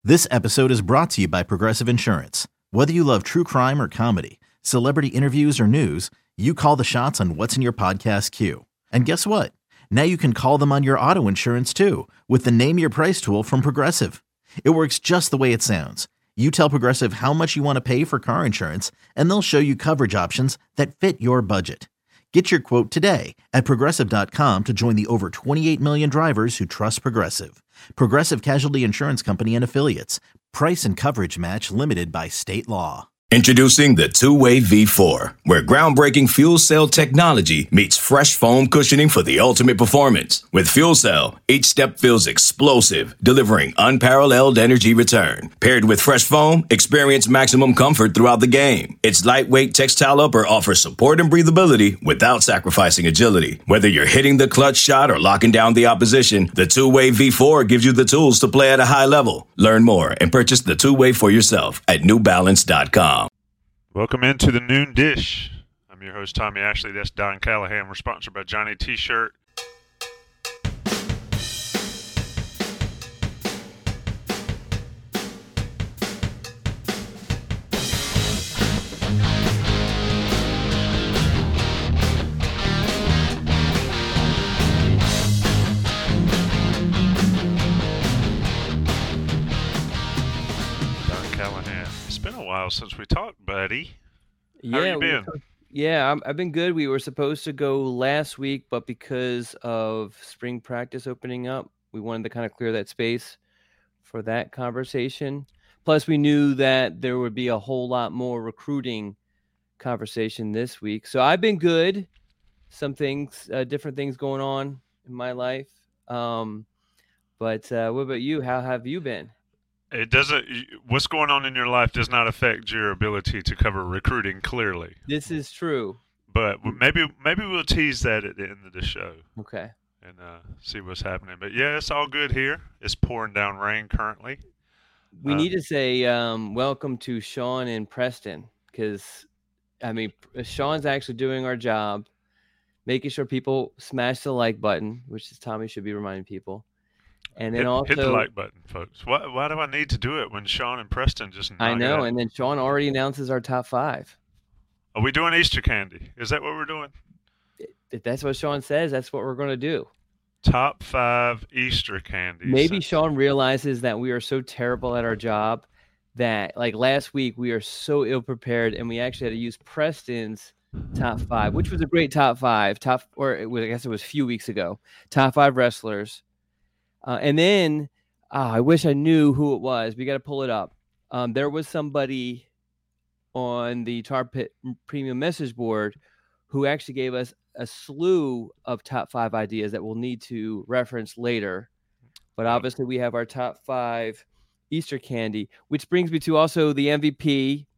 This episode is brought to you by Progressive Insurance. Whether you love true crime or comedy, celebrity interviews or news, you call the shots on what's in your podcast queue. And guess what? Now you can call them on your auto insurance too with the Name Your Price tool from Progressive. It works just the way it sounds. You tell Progressive how much you want to pay for car insurance, and they'll show you coverage options that fit your budget. Get your quote today at Progressive.com to join the over 28 million drivers who trust Progressive. Progressive Casualty Insurance Company and Affiliates. Price and coverage match limited by state law. Introducing the Two-Way V4, where groundbreaking fuel cell technology meets fresh foam cushioning for the ultimate performance. With fuel cell, each step feels explosive, delivering unparalleled energy return. Paired with fresh foam, experience maximum comfort throughout the game. Its lightweight textile upper offers support and breathability without sacrificing agility. Whether you're hitting the clutch shot or locking down the opposition, the Two-Way V4 gives you the tools to play at a high level. Learn more and purchase the Two-Way for yourself at NewBalance.com. Welcome into the Noon Dish. I'm your host, Tommy Ashley. That's Don Callahan. We're sponsored by Johnny T-Shirt. Don Callahan. It's been a while since we talked, buddy. How you been? I've been good. We were supposed to go last week, but because of spring practice opening up, we wanted to kind of clear that space for that conversation. Plus, we knew that there would be a whole lot more recruiting conversation this week. So I've been good. Some things, different things going on in my life. But what about you? How have you been? It doesn't. What's going on in your life does not affect your ability to cover recruiting clearly. This is true. But maybe we'll tease that at the end of the show. Okay. And see what's happening. But yeah, it's all good here. It's pouring down rain currently. We need to say welcome to Sean and Preston, because Sean's actually doing our job, making sure people smash the like button, which is Tommy should be reminding people. And then hit the like button, folks. Why do I need to do it when Sean and Preston just? I know. And then Sean already announces our top 5. Are we doing Easter candy? Is that what we're doing? If that's what Sean says, that's what we're going to do. Top 5 Easter candies. Maybe Sean realizes that we are so terrible at our job that, like last week, we are so ill prepared, and we actually had to use Preston's top 5, which was a great top 5. I guess it was a few weeks ago. Top 5 wrestlers. And then I wish I knew who it was. We got to pull it up. There was somebody on the Tar Pit Premium message board who actually gave us a slew of top 5 ideas that we'll need to reference later. But obviously we have our top 5 Easter candy, which brings me to also the MVP.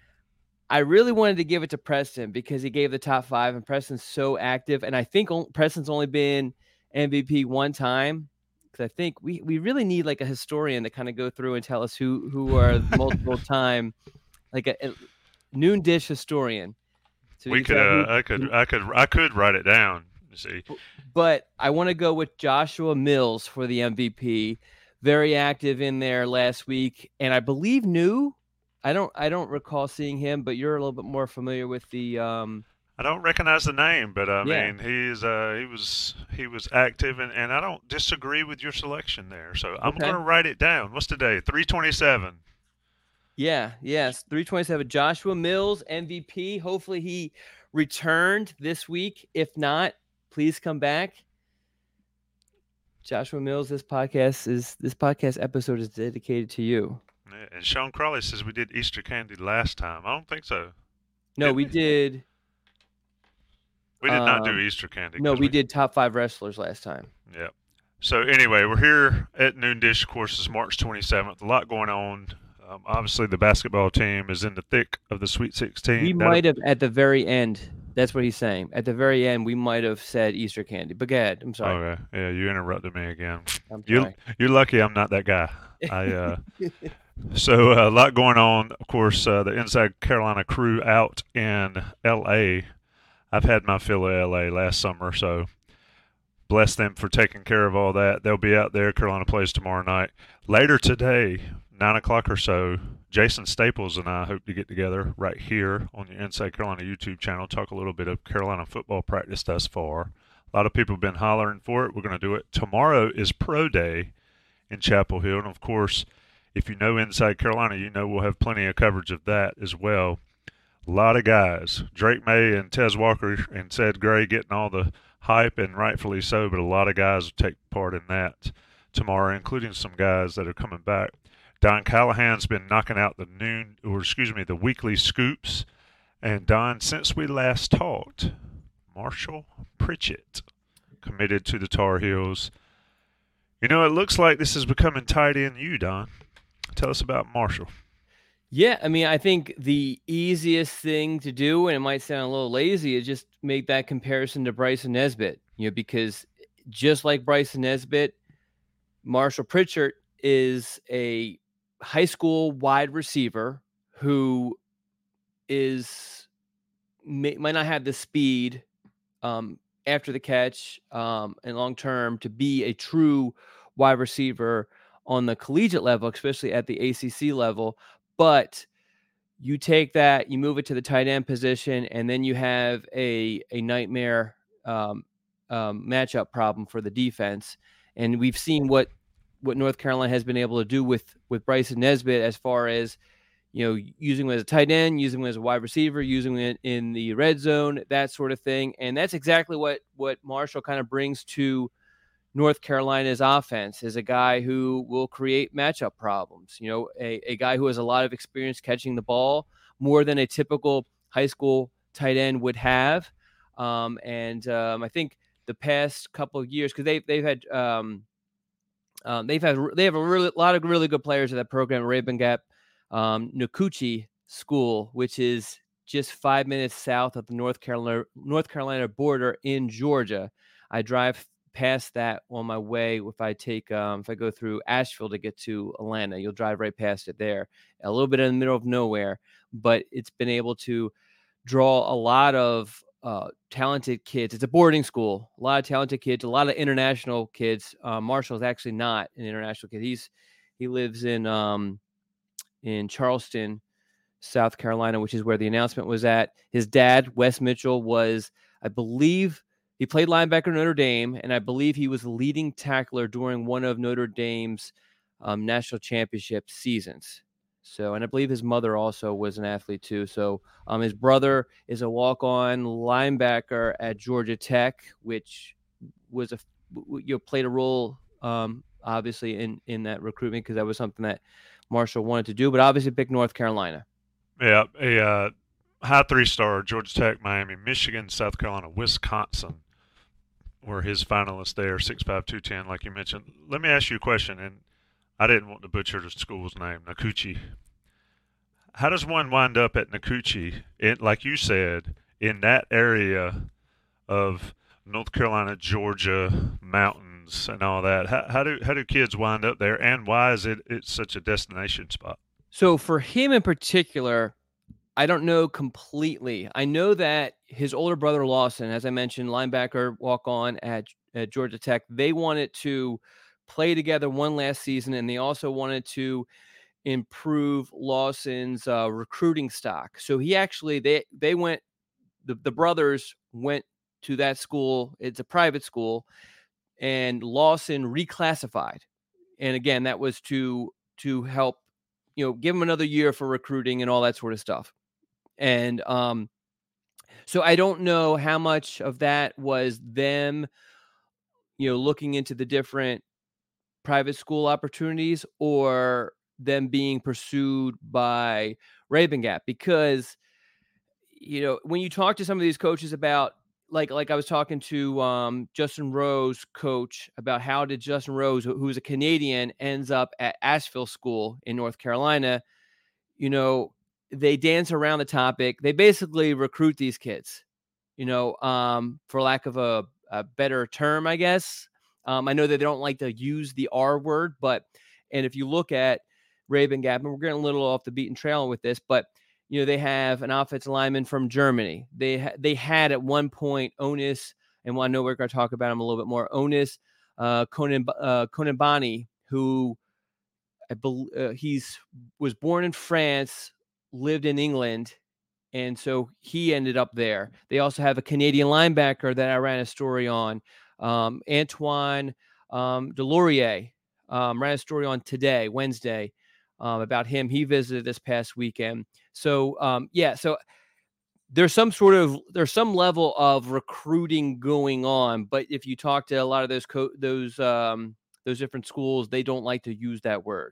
I really wanted to give it to Preston because he gave the top 5, and Preston's so active. And I think Preston's only been MVP one time. I think we really need like a historian to kind of go through and tell us who are multiple time, like a Noon Dish historian. So we could I could write it down. You see, but I want to go with Joshua Mills for the MVP. Very active in there last week, and I believe new. I don't recall seeing him, but you're a little bit more familiar with the. I don't recognize the name, but I mean, he was active, and I don't disagree with your selection there. So I'm going to write it down. What's today? 327. Yeah, yes, 327. Joshua Mills, MVP. Hopefully he returned this week. If not, please come back. Joshua Mills, this podcast episode is dedicated to you. Yeah, and Sean Crawley says we did Easter candy last time. I don't think so. No, we did. We did not do Easter candy. No, we did top 5 wrestlers last time. Yeah. So anyway, we're here at Noon Dish. Of course, it's March 27th. A lot going on. Obviously, the basketball team is in the thick of the Sweet 16. We might have at the very end. That's what he's saying. At the very end, we might have said Easter candy. But go ahead. I'm sorry. Okay. Yeah, you interrupted me again. I'm sorry. You're lucky I'm not that guy. So a lot going on. Of course, the Inside Carolina crew out in L.A. I've had my fill of L.A. last summer, so bless them for taking care of all that. They'll be out there. Carolina plays tomorrow night. Later today, 9 o'clock or so, Jason Staples and I hope to get together right here on the Inside Carolina YouTube channel, talk a little bit of Carolina football practice thus far. A lot of people have been hollering for it. We're going to do it. Tomorrow is Pro Day in Chapel Hill. And, of course, if you know Inside Carolina, you know we'll have plenty of coverage of that as well. A lot of guys, Drake May and Tez Walker and Ced Gray getting all the hype, and rightfully so, but a lot of guys will take part in that tomorrow, including some guys that are coming back. Don Callahan's been knocking out the weekly scoops. And Don, since we last talked, Marshall Pritchett committed to the Tar Heels. You know, it looks like this is becoming tight in you, Don. Tell us about Marshall. Yeah, I mean, I think the easiest thing to do, and it might sound a little lazy, is just make that comparison to Bryson Nesbitt. You know, because just like Bryson Nesbitt, Marshall Pritchett is a high school wide receiver who might not have the speed after the catch and long term to be a true wide receiver on the collegiate level, especially at the ACC level. But you take that, you move it to the tight end position, and then you have a nightmare matchup problem for the defense. And we've seen what North Carolina has been able to do with Bryson Nesbitt as far as, you know, using him as a tight end, using him as a wide receiver, using it in the red zone, that sort of thing. And that's exactly what Marshall kind of brings to North Carolina's offense, is a guy who will create matchup problems. You know, a guy who has a lot of experience catching the ball, more than a typical high school tight end would have. I think the past couple of years, because they have a lot of really good players at that program, Rabun Gap Nacoochee School, which is just 5 minutes south of the North Carolina border in Georgia. I drive past that on my way. If I go through Asheville to get to Atlanta, you'll drive right past it there, a little bit in the middle of nowhere, but it's been able to draw a lot of talented kids. It's a boarding school, a lot of talented kids, a lot of international kids. Marshall is actually not an international kid. He lives in Charleston, South Carolina, which is where the announcement was at. His dad, Wes Mitchell, was, I believe, he played linebacker at Notre Dame, and I believe he was the leading tackler during one of Notre Dame's national championship seasons. So, and I believe his mother also was an athlete too. So, his brother is a walk-on linebacker at Georgia Tech, which was played a role, obviously in that recruitment, because that was something that Marshall wanted to do. But obviously, picked North Carolina. Yeah, a high 3-star: Georgia Tech, Miami, Michigan, South Carolina, Wisconsin were his finalists there. 6'5", 210, like you mentioned. Let me ask you a question, and I didn't want to butcher the school's name, Nacoochee. How does one wind up at Nacoochee, like you said, in that area of North Carolina, Georgia, mountains, and all that? How do kids wind up there, and why is it's such a destination spot? So for him in particular, I don't know completely. I know that his older brother Lawson, as I mentioned, linebacker, walk-on at Georgia Tech, they wanted to play together one last season, and they also wanted to improve Lawson's recruiting stock. So he actually, they went, the brothers went to that school. It's a private school, and Lawson reclassified. And again, that was to help, give him another year for recruiting and all that sort of stuff. And so I don't know how much of that was them, looking into the different private school opportunities, or them being pursued by Rabun Gap, because, when you talk to some of these coaches about, like I was talking to Justin Rose coach about how did Justin Rose, who's a Canadian, ends up at Asheville School in North Carolina. They dance around the topic. They basically recruit these kids, for lack of a better term, I guess. I know that they don't like to use the R word, and if you look at Rabun Gap, and we're getting a little off the beaten trail with this, but they have an offensive lineman from Germany. They had at one point Onis, and I know we're going to talk about him a little bit more. Onis Konembani, who he's was born in France, lived in England, and so he ended up there. They also have a Canadian linebacker that I ran a story on, Antoine Delorier. Ran a story on today, Wednesday, about him. He visited this past weekend. So so there's some level of recruiting going on, but if you talk to a lot of those different schools, they don't like to use that word.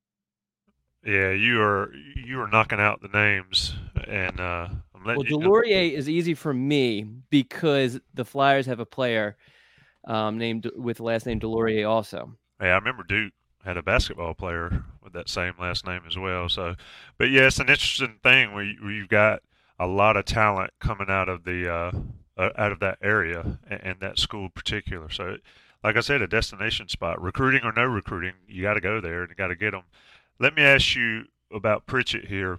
Yeah, you are knocking out the names, and Delorier is easy for me because the Flyers have a player named with the last name Delorier also. Yeah, I remember Duke had a basketball player with that same last name as well. So, but yeah, it's an interesting thing where you've got a lot of talent coming out of that area and that school in particular. So, like I said, a destination spot, recruiting or no recruiting, you got to go there and you got to get them. Let me ask you about Pritchett here.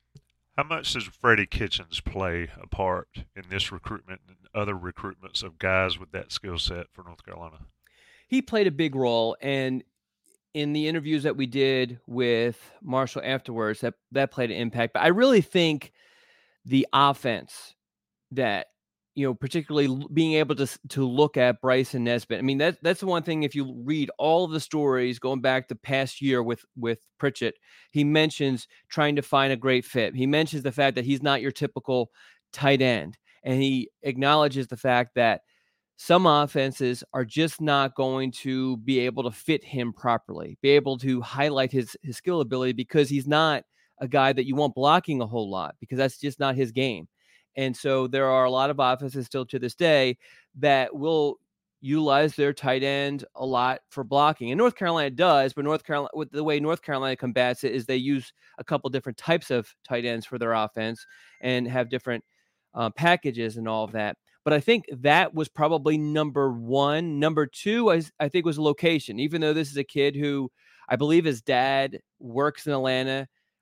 How much does Freddie Kitchens play a part in this recruitment and other recruitments of guys with that skill set for North Carolina? He played a big role, and in the interviews that we did with Marshall afterwards, that played an impact. But I really think the offense that, particularly being able to look at Bryson Nesbitt. I mean, that's the one thing. If you read all of the stories going back to past year with Pritchett, he mentions trying to find a great fit. He mentions the fact that he's not your typical tight end, and he acknowledges the fact that some offenses are just not going to be able to fit him properly, be able to highlight his skill ability, because he's not a guy that you want blocking a whole lot, because that's just not his game. And so there are a lot of offenses still to this day that will utilize their tight end a lot for blocking. And North Carolina does, but with the way North Carolina combats it is they use a couple different types of tight ends for their offense and have different packages and all of that. But I think that was probably number one. Number two, I think, was location. Even though this is a kid who I believe his dad works in Atlanta,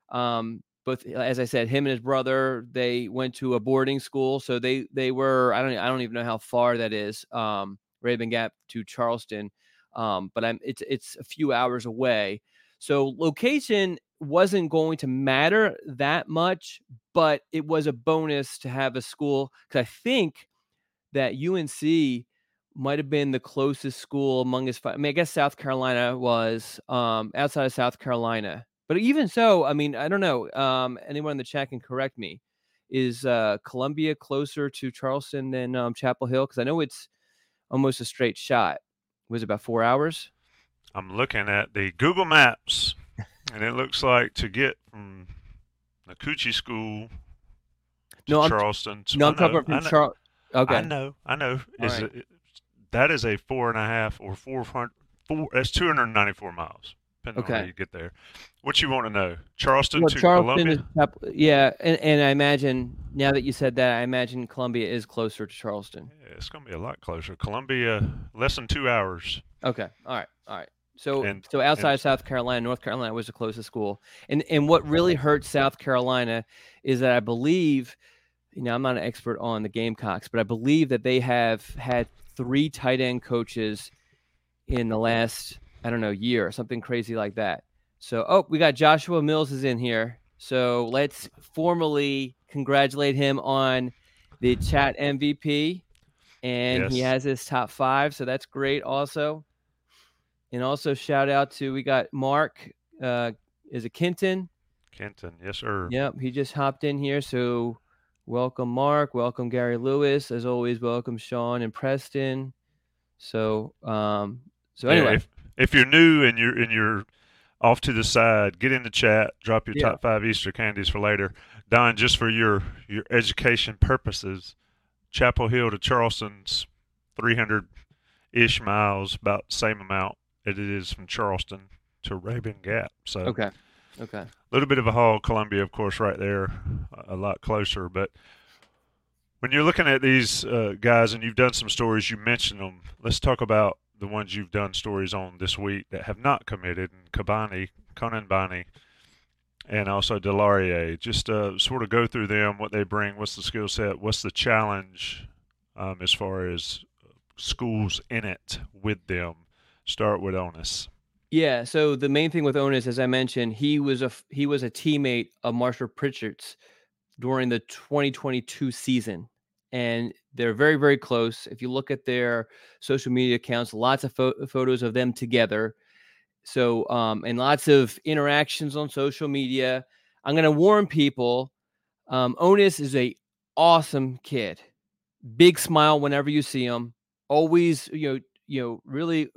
both, as I said, him and his brother, they went to a boarding school. So they were, I don't even know how far that is, Rabun Gap to Charleston. But it's a few hours away. So location wasn't going to matter that much, but it was a bonus to have a school, because I think that UNC might have been the closest school among his. I guess South Carolina was outside of South Carolina. But even so, I mean, I don't know. Anyone in the chat can correct me. Is Columbia closer to Charleston than Chapel Hill? Because I know it's almost a straight shot. Was it about 4 hours? I'm looking at the Google Maps, and it looks like to get from the Coochie School to Charleston. I'm talking about from Charleston. Okay. I know. That is a 4.5 or 400. That's 294 miles. Depending on how you get there. What you want to know? Charleston to Columbia? Yeah, and I imagine, now that you said that, I imagine Columbia is closer to Charleston. Yeah, it's going to be a lot closer. Columbia, less than 2 hours. Okay. All right. So outside of South Carolina, North Carolina was the closest school. And what really hurt South Carolina is that I believe, I'm not an expert on the Gamecocks, but I believe that they have had 3 tight end coaches in the last, year or something crazy like that. So, we got Joshua Mills is in here. So let's formally congratulate him on the chat MVP. And yes, he has his top 5. So that's great also. And also shout out to, we got Mark, is it Kenton? Kenton, yes, sir. Yep, he just hopped in here. So welcome, Mark. Welcome, Gary Lewis. As always, welcome, Sean and Preston. So, anyway. If you're new and you're off to the side, get in the chat, drop your top 5 Easter candies for later. Don, just for your education purposes, Chapel Hill to Charleston's 300-ish miles, about the same amount it is from Charleston to Rabun Gap. So okay. A little bit of a haul. Columbia, of course, right there, a lot closer. But when you're looking at these guys, and you've done some stories, you mentioned them. Let's talk about the ones you've done stories on this week that have not committed, and Conan Bani, and also Delorier. Just sort of go through them, what they bring, what's the skill set, what's the challenge as far as schools in it with them. Start with Onus. Yeah, so the main thing with Onus, as I mentioned, he was a teammate of Marshall Pritchard's during the 2022 season, and they're very, very close. If you look at their social media accounts, lots of photos of them together. So, and lots of interactions on social media. I'm going to warn people. Onus is a awesome kid. Big smile whenever you see him. Always, really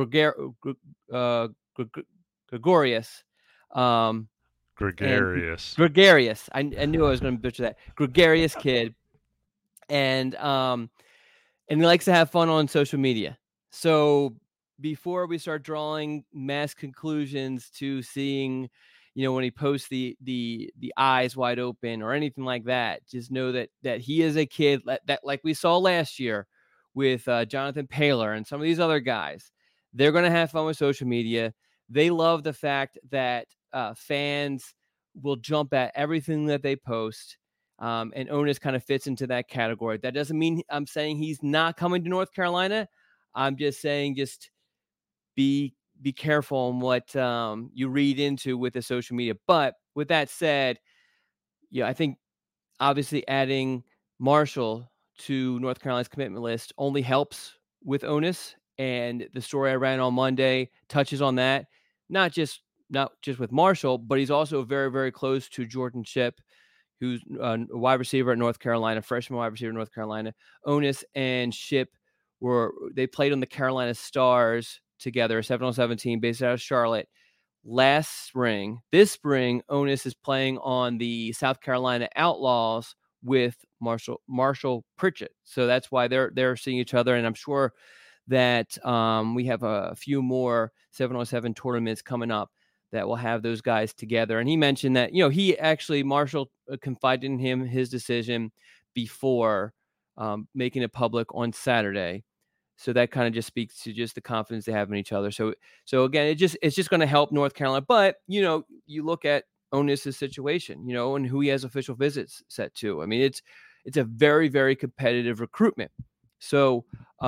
gregarious. And Gregarious. gregarious. I knew I was going to butcher that. Gregarious kid, and he likes to have fun on social media. So before we start drawing mass conclusions to seeing, when he posts the eyes wide open or anything like that, just know that he is a kid that like we saw last year with Jonathan Paler and some of these other guys. They're going to have fun with social media. They love the fact that fans will jump at everything that they post. And Onus kind of fits into that category. That doesn't mean I'm saying he's not coming to North Carolina. I'm just saying just be careful on what you read into with the social media. But with that said, I think obviously adding Marshall to North Carolina's commitment list only helps with Onus. And the story I ran on Monday touches on that. Not just with Marshall, but he's also very, very close to Jordan Shipp, who's a wide receiver at North Carolina, freshman wide receiver at North Carolina. Onus and Shipp they played on the Carolina Stars together, a 7-on-7 team based out of Charlotte last spring. This spring, Onus is playing on the South Carolina Outlaws with Marshall Pritchard. So that's why they're seeing each other. And I'm sure that we have a few more 7-on-7 tournaments coming up that will have those guys together. And he mentioned that, Marshall confided in him his decision before making it public on Saturday. So that kind of just speaks to just the confidence they have in each other. So again, it's just going to help North Carolina. But, you look at Onus' situation, and who he has official visits set to. I mean, it's a very, very competitive recruitment. So,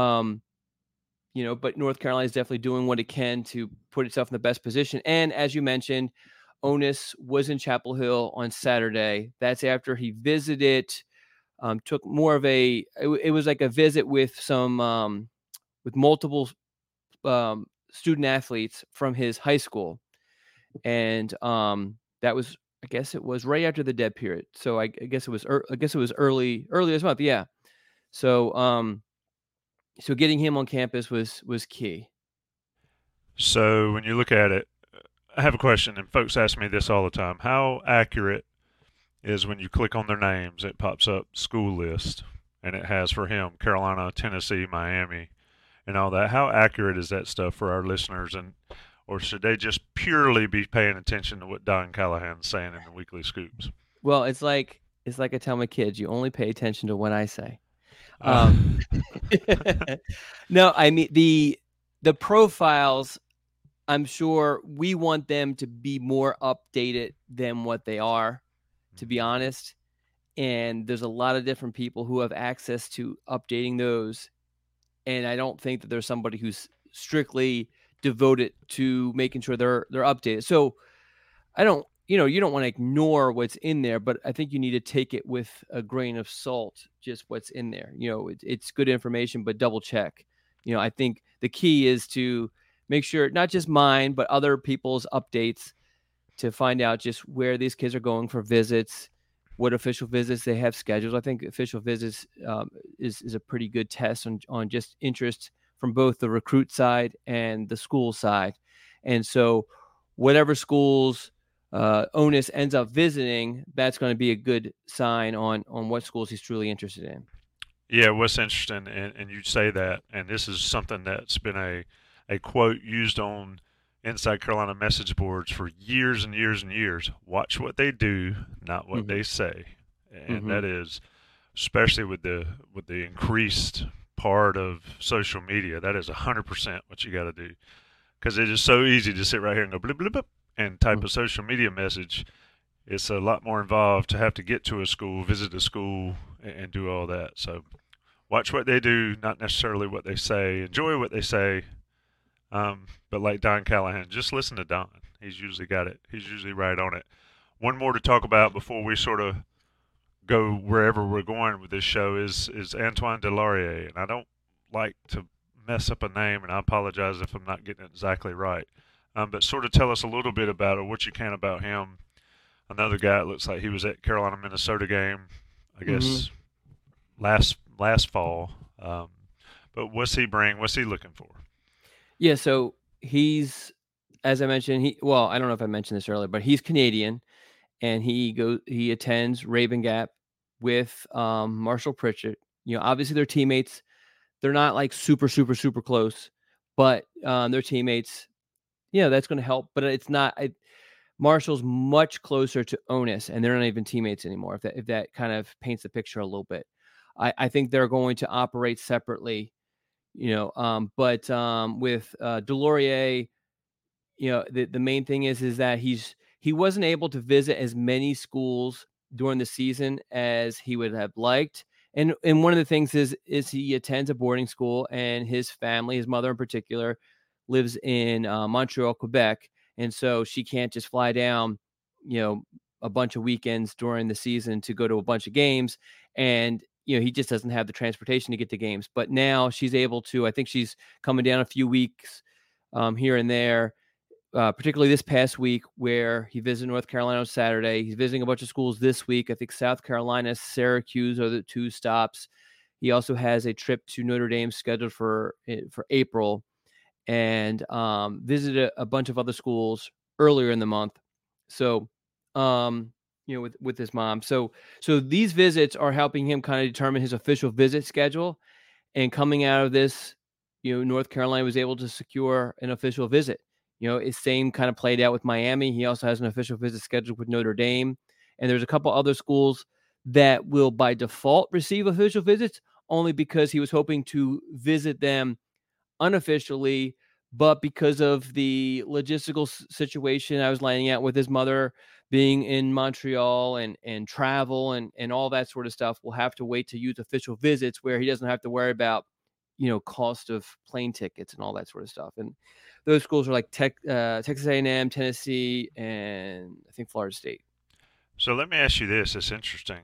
but North Carolina is definitely doing what it can to put itself in the best position. And as you mentioned, Onus was in Chapel Hill on Saturday. That's after he visited, took more of it was like a visit with some, with multiple student athletes from his high school. And that was, I guess it was right after the dead period. So I guess it was early this month. Yeah. So, so getting him on campus was key. So when you look at it, I have a question, and folks ask me this all the time. How accurate is when you click on their names, it pops up school list, and it has for him Carolina, Tennessee, Miami, and all that. How accurate is that stuff for our listeners, or should they just purely be paying attention to what Don Callahan's saying in the weekly scoops? Well, it's like I tell my kids, you only pay attention to what I say. No, I mean the profiles, I'm sure we want them to be more updated than what they are, to be honest. And there's a lot of different people who have access to updating those. And I don't think that there's somebody who's strictly devoted to making sure they're updated. So I don't, you don't want to ignore what's in there, but I think you need to take it with a grain of salt, just what's in there. It's good information, but double check. I think the key is to make sure not just mine, but other people's updates to find out just where these kids are going for visits, what official visits they have scheduled. I think official visits is a pretty good test on just interest from both the recruit side and the school side. And so whatever schools Onus ends up visiting, that's going to be a good sign on what schools he's truly interested in. Yeah, what's interesting, and you say that, and this is something that's been a quote used on Inside Carolina message boards for years and years and years. Watch what they do, not what they say. And that is, especially with the increased part of social media, that is 100% what you got to do. Because it is so easy to sit right here and go blip, blip, blip, and type a social media message. It's a lot more involved to have to get to a school, visit a school, and do all that. So watch what they do, not necessarily what they say. Enjoy what they say, But like Don Callahan, just listen to Don. He's usually got it. He's usually right on it. One more to talk about before we sort of go wherever we're going with this show is Antoine Delorier, and I don't like to mess up a name, and I apologize if I'm not getting it exactly right. But sort of tell us a little bit about it, what you can about him. Another guy, it looks like he was at Carolina Minnesota game, I guess last fall. But what's he bring? What's he looking for? Yeah, so he's, as I mentioned, I don't know if I mentioned this earlier, but he's Canadian, and he attends Raven Gap with Marshall Pritchett. Obviously they're teammates. They're not like super, super, super close, but they're teammates. That's going to help, but it's not. Marshall's much closer to Onus, and they're not even teammates anymore. If that kind of paints the picture a little bit, I think they're going to operate separately. But with Delorier, the main thing is that he wasn't able to visit as many schools during the season as he would have liked. And one of the things is he attends a boarding school, and his family, his mother in particular, lives in Montreal, Quebec. And so she can't just fly down, a bunch of weekends during the season to go to a bunch of games. And, he just doesn't have the transportation to get to games. But now she's able to. I think she's coming down a few weeks here and there, particularly this past week where he visited North Carolina on Saturday. He's visiting a bunch of schools this week. I think South Carolina, Syracuse are the two stops. He also has a trip to Notre Dame scheduled for April, and visited a bunch of other schools earlier in the month. So, with his mom. So these visits are helping him kind of determine his official visit schedule. And coming out of this, North Carolina was able to secure an official visit. It's same kind of played out with Miami. He also has an official visit scheduled with Notre Dame. And there's a couple other schools that will by default receive official visits only because he was hoping to visit them unofficially, but because of the logistical situation I was laying out with his mother being in Montreal and travel and all that sort of stuff, we'll have to wait to use official visits where he doesn't have to worry about, cost of plane tickets and all that sort of stuff. And those schools are like Texas A&M, Tennessee, and I think Florida State. So let me ask you this. It's interesting.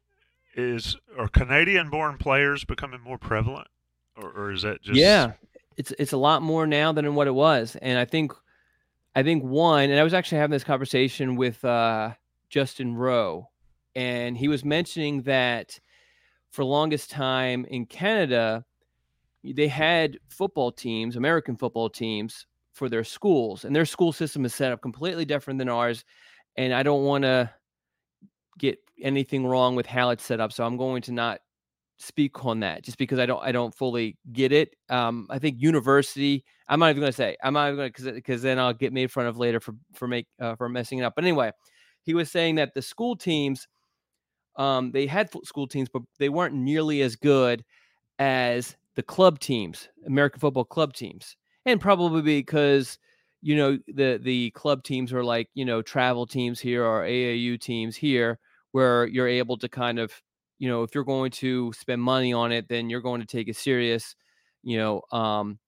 Are Canadian-born players becoming more prevalent, or is that just... Yeah, it's a lot more now than what it was. And I think one, and I was actually having this conversation with Justin Rowe, and he was mentioning that for the longest time in Canada, they had football teams, American football teams, for their schools, and their school system is set up completely different than ours. And I don't want to get anything wrong with how it's set up, so I'm going to not speak on that just because I don't fully get it. I think university, I'm not even going to because then I'll get made fun of later for messing it up. But anyway, he was saying that the school teams, they had school teams, but they weren't nearly as good as the club teams, American football club teams. And probably because, the club teams are like, travel teams here or AAU teams here, where you're able to kind of, if you're going to spend money on it, then you're going to take it serious, and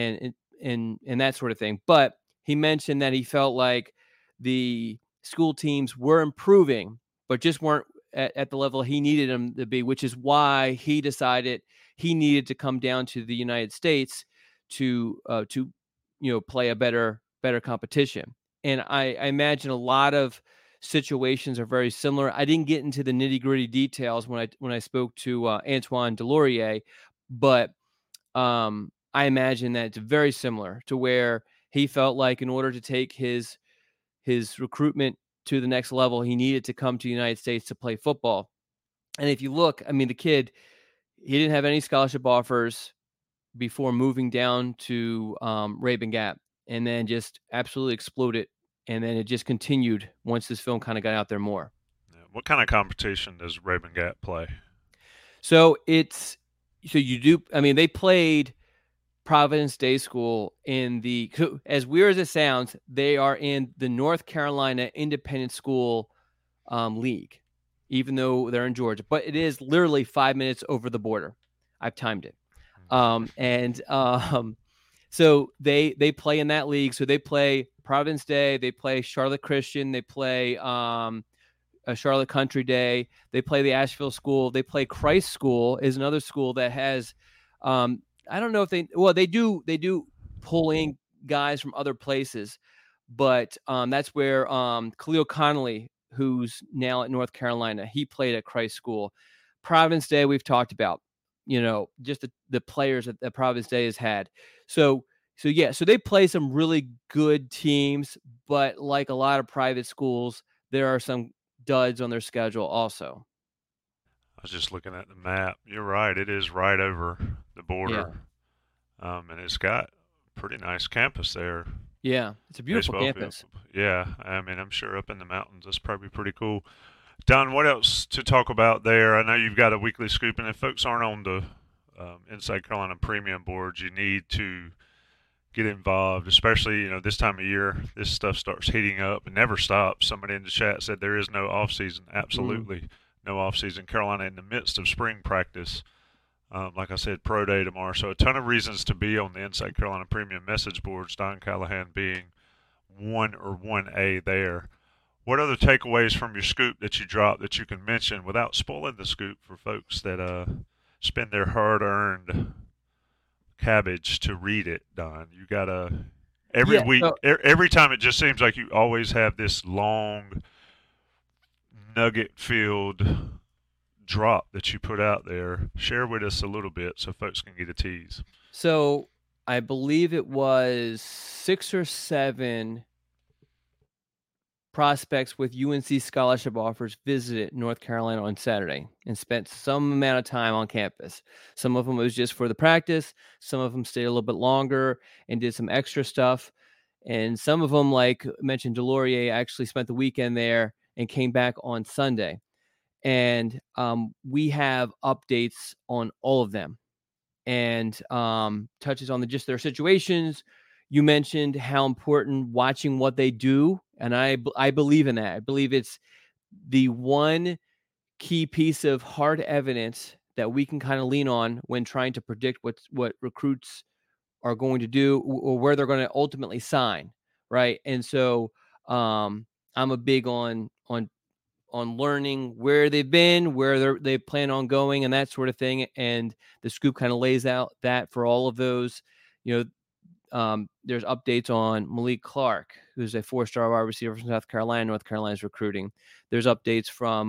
that sort of thing. But he mentioned that he felt like the school teams were improving, but just weren't at the level he needed them to be, which is why he decided he needed to come down to the United States to play a better competition. And I imagine a lot of situations are very similar. I didn't get into the nitty-gritty details when I spoke to Antoine Delorier, but I imagine that it's very similar to where he felt like in order to take his recruitment to the next level, he needed to come to the United States to play football. And if you look, I mean, the kid, he didn't have any scholarship offers before moving down to Raven Gap, and then just absolutely exploded. And then it just continued once this film kind of got out there more. Yeah. What kind of competition does Raven Gap play? They played Providence Day School as weird as it sounds, they are in the North Carolina Independent School League, even though they're in Georgia. But it is literally 5 minutes over the border. I've timed it. So they play in that league. So they play Providence Day, they play Charlotte Christian, they play a Charlotte Country Day, they play the Asheville School, they play Christ School is another school that has I don't know if they do pull in guys from other places, but that's where Khalil Connolly, who's now at North Carolina, he played at Christ School. Providence Day we've talked about, just the players that Providence Day has had. So they play some really good teams, but like a lot of private schools, there are some duds on their schedule also. I was just looking at the map. You're right. It is right over the border. Yeah. And it's got a pretty nice campus there. Yeah, it's a beautiful campus. Field. Yeah, I mean, I'm sure up in the mountains, that's probably pretty cool. Don, what else to talk about there? I know you've got a weekly scoop, and if folks aren't on the Inside Carolina Premium boards, you need to get involved, especially this time of year. This stuff starts heating up and never stops. Somebody in the chat said there is no off season. Absolutely no off season. Carolina in the midst of spring practice. Like I said, pro day tomorrow. So a ton of reasons to be on the Inside Carolina Premium message boards. Don Callahan being 1 or 1A there. What other takeaways from your scoop that you dropped that you can mention without spoiling the scoop for folks that spend their hard-earned cabbage to read it, Don? You gotta every week, every time it just seems like you always have this long nugget-filled drop that you put out there. Share with us a little bit so folks can get a tease. So I believe it was 6 or 7 prospects with UNC scholarship offers visited North Carolina on Saturday and spent some amount of time on campus. Some of them was just for the practice. Some of them stayed a little bit longer and did some extra stuff. And some of them, like mentioned, Delorier actually spent the weekend there and came back on Sunday. And we have updates on all of them and touches on just their situations. You mentioned how important watching what they do, and I believe in that. I believe it's the one key piece of hard evidence that we can kind of lean on when trying to predict what recruits are going to do or where they're going to ultimately sign, right? And so I'm a big on learning where they've been, where they plan on going, and that sort of thing. And the scoop kind of lays out that for all of those, there's updates on Malik Clark, who's a 4-star wide receiver from South Carolina. North Carolina's recruiting. There's updates from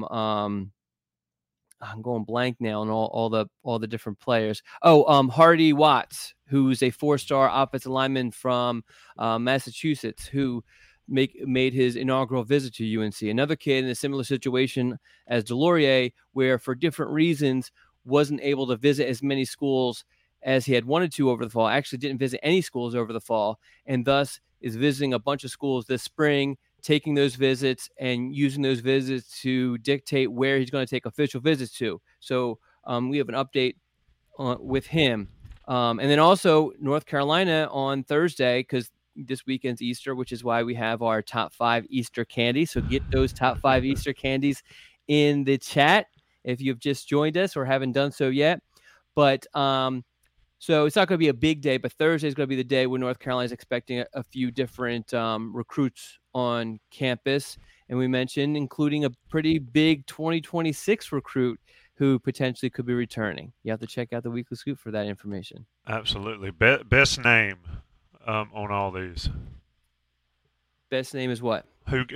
I'm going blank now on all the different players. Hardy Watts, who's a 4-star offensive lineman from Massachusetts, who made his inaugural visit to UNC. Another kid in a similar situation as Delorier, where for different reasons wasn't able to visit as many schools as he had wanted to over the fall. Actually didn't visit any schools over the fall, and thus is visiting a bunch of schools this spring, taking those visits and using those visits to dictate where he's going to take official visits to. So we have an update with him. And then also North Carolina on Thursday, because this weekend's Easter, which is why we have our top 5 Easter candies. So get those top 5 Easter candies in the chat if you've just joined us or haven't done so yet. But so it's not going to be a big day, but Thursday is going to be the day when North Carolina is expecting a few different recruits on campus. And we mentioned including a pretty big 2026 recruit who potentially could be returning. You have to check out the Weekly Scoop for that information. Absolutely. Best name on all these. Best name is what? Who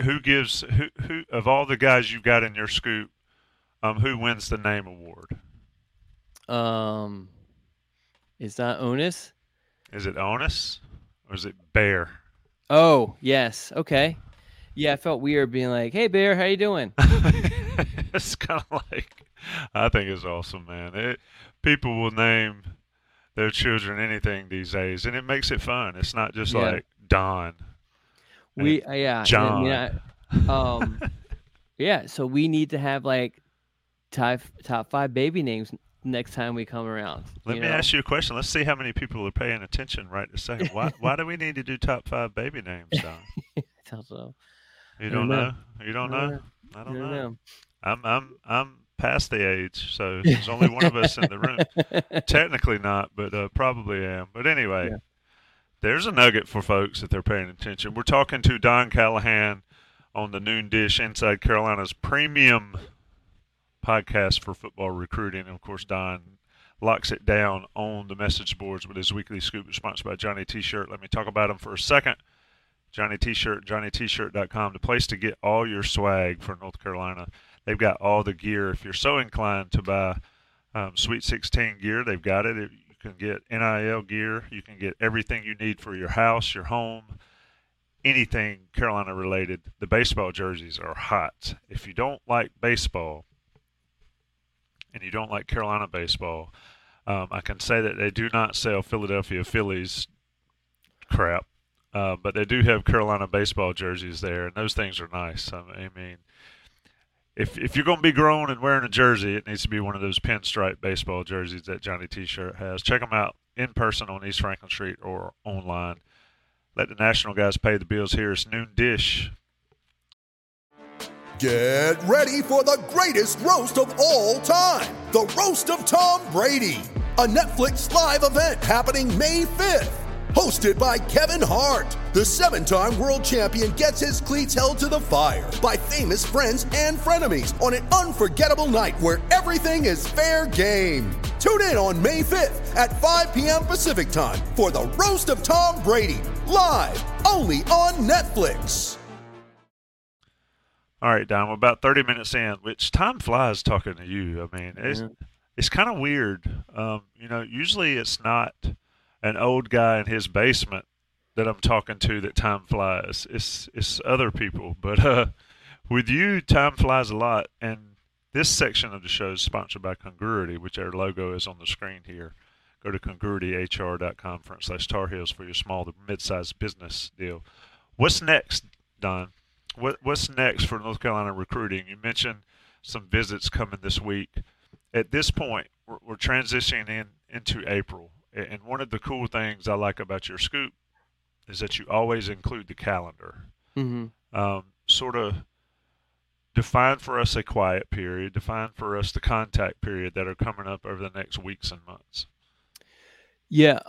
of all the guys you got in your scoop, who wins the name award? It's not Onus. Is it Onus or is it Bear? Oh, yes. Okay. Yeah, I felt weird being like, "Hey, Bear, how you doing?" It's kind of like, I think it's awesome, man. People will name their children anything these days, and it makes it fun. It's not just like Don. John. So we need to have like top 5 baby names next time we come around. Let me ask you a question. Let's see how many people are paying attention right this second. Why do we need to do top 5 baby names, Don? I don't know. You don't know? You don't know? I don't know. I'm past the age, so there's only one of us in the room. Technically not, but probably am. But anyway, There's a nugget for folks if they're paying attention. We're talking to Don Callahan on the Noon Dish, Inside Carolina's premium podcast for football recruiting. And of course, Don locks it down on the message boards with his weekly scoop, sponsored by Johnny T-Shirt. Let me talk about him for a second. Johnny T-Shirt, JohnnyT-Shirt.com, the place to get all your swag for North Carolina. They've got all the gear. If you're so inclined to buy Sweet 16 gear, they've got it. You can get NIL gear. You can get everything you need for your house, your home, anything Carolina related. The baseball jerseys are hot. If you don't like baseball and you don't like Carolina baseball, I can say that they do not sell Philadelphia Phillies crap. But they do have Carolina baseball jerseys there, and those things are nice. I mean, if you're going to be grown and wearing a jersey, it needs to be one of those pinstripe baseball jerseys that Johnny T-Shirt has. Check them out in person on East Franklin Street or online. Let the national guys pay the bills here. It's Noon Dish. Get ready for the greatest roast of all time, the Roast of Tom Brady, a Netflix live event happening May 5th. Hosted by Kevin Hart, the 7-time world champion gets his cleats held to the fire by famous friends and frenemies on an unforgettable night where everything is fair game. Tune in on May 5th at 5 p.m. Pacific time for the Roast of Tom Brady, live only on Netflix. All right, Don, we're about 30 minutes in, which time flies talking to you. I mean, it's kind of weird. Usually it's not an old guy in his basement that I'm talking to that time flies. It's other people. But with you, time flies a lot. And this section of the show is sponsored by Congruity, which our logo is on the screen here. Go to congruityhr.com/Tar Heels for your small to mid-sized business deal. What's next, Don? What's next for North Carolina recruiting? You mentioned some visits coming this week. At this point, we're transitioning into April. And one of the cool things I like about your scoop is that you always include the calendar. Mm-hmm. Sort of define for us a quiet period, define for us the contact period that are coming up over the next weeks and months. Yeah.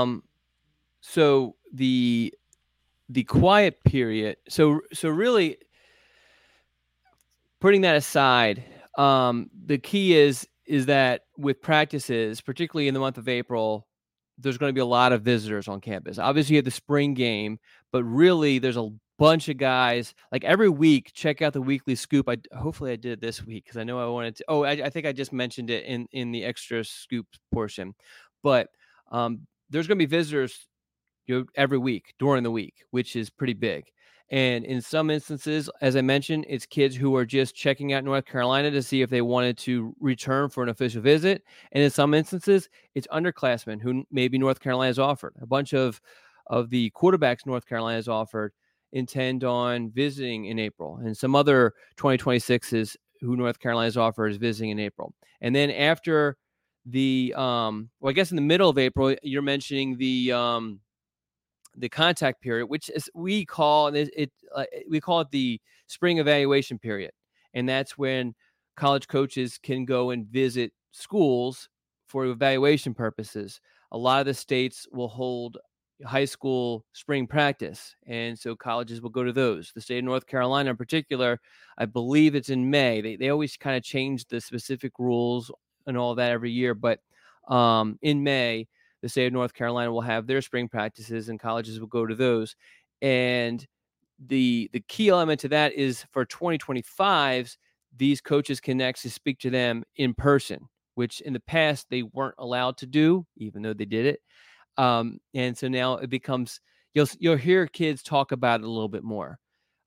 So the quiet period. So really, putting that aside, the key is that with practices, particularly in the month of April, there's going to be a lot of visitors on campus. Obviously, you have the spring game, but really there's a bunch of guys. Like every week, check out the weekly scoop. Hopefully I did it this week because I know I wanted to. Oh, I think I just mentioned it in the extra scoop portion. But there's going to be visitors every week during the week, which is pretty big. And in some instances, as I mentioned, it's kids who are just checking out North Carolina to see if they wanted to return for an official visit. And in some instances, it's underclassmen who maybe North Carolina has offered. A bunch of the quarterbacks North Carolina has offered intend on visiting in April. And some other 2026s who North Carolina has offered is visiting in April. And then after the, I guess in the middle of April, you're mentioning the contact period, which is we call it the spring evaluation period, and that's when college coaches can go and visit schools for evaluation purposes. A lot of the states will hold high school spring practice, and so colleges will go to those. The state of North Carolina, in particular, I believe it's in May. They always kind of change the specific rules and all that every year, but in May, the state of North Carolina will have their spring practices and colleges will go to those. And the key element to that is for 2025s, these coaches can actually speak to them in person, which in the past they weren't allowed to do, even though they did it. And so now it becomes, you'll hear kids talk about it a little bit more.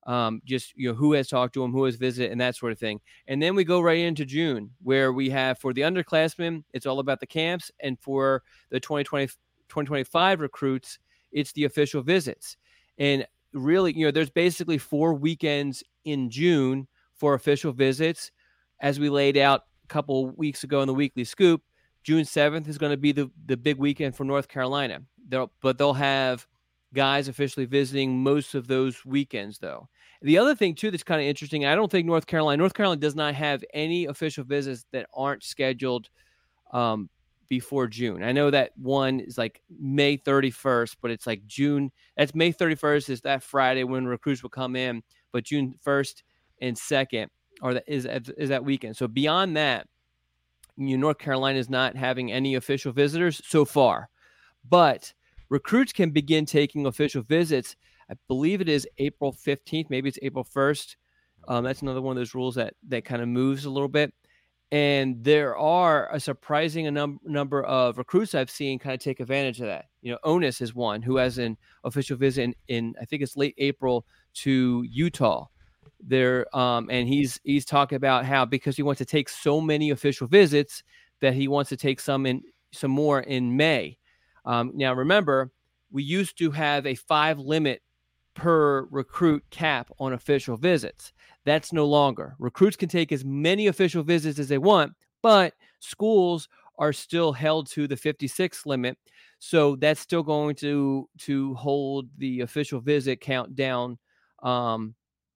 Who has talked to them, who has visited, and that sort of thing. And then we go right into June, where we have for the underclassmen, it's all about the camps. And for the 2025 recruits, it's the official visits. And really, there's basically 4 weekends in June for official visits. As we laid out a couple weeks ago in the weekly scoop, June 7th is going to be the big weekend for North Carolina. They'll have guys officially visiting most of those weekends, though. The other thing, too, that's kind of interesting, I don't think North Carolina does not have any official visits that aren't scheduled before June. I know that one is like May 31st, but it's like June. That's May 31st is that Friday when recruits will come in, but June 1st and 2nd is that weekend. So beyond that, North Carolina is not having any official visitors so far, but recruits can begin taking official visits. I believe it is April 15th. Maybe it's April 1st. That's another one of those rules that kind of moves a little bit. And there are a surprising number of recruits I've seen kind of take advantage of that. Onis is one who has an official visit in I think it's late April to Utah. And he's talking about how, because he wants to take so many official visits, that he wants to take some more in May. Now remember, we used to have a 5 limit per recruit cap on official visits. That's no longer. Recruits can take as many official visits as they want, but schools are still held to the 56 limit. So that's still going to hold the official visit count down, low.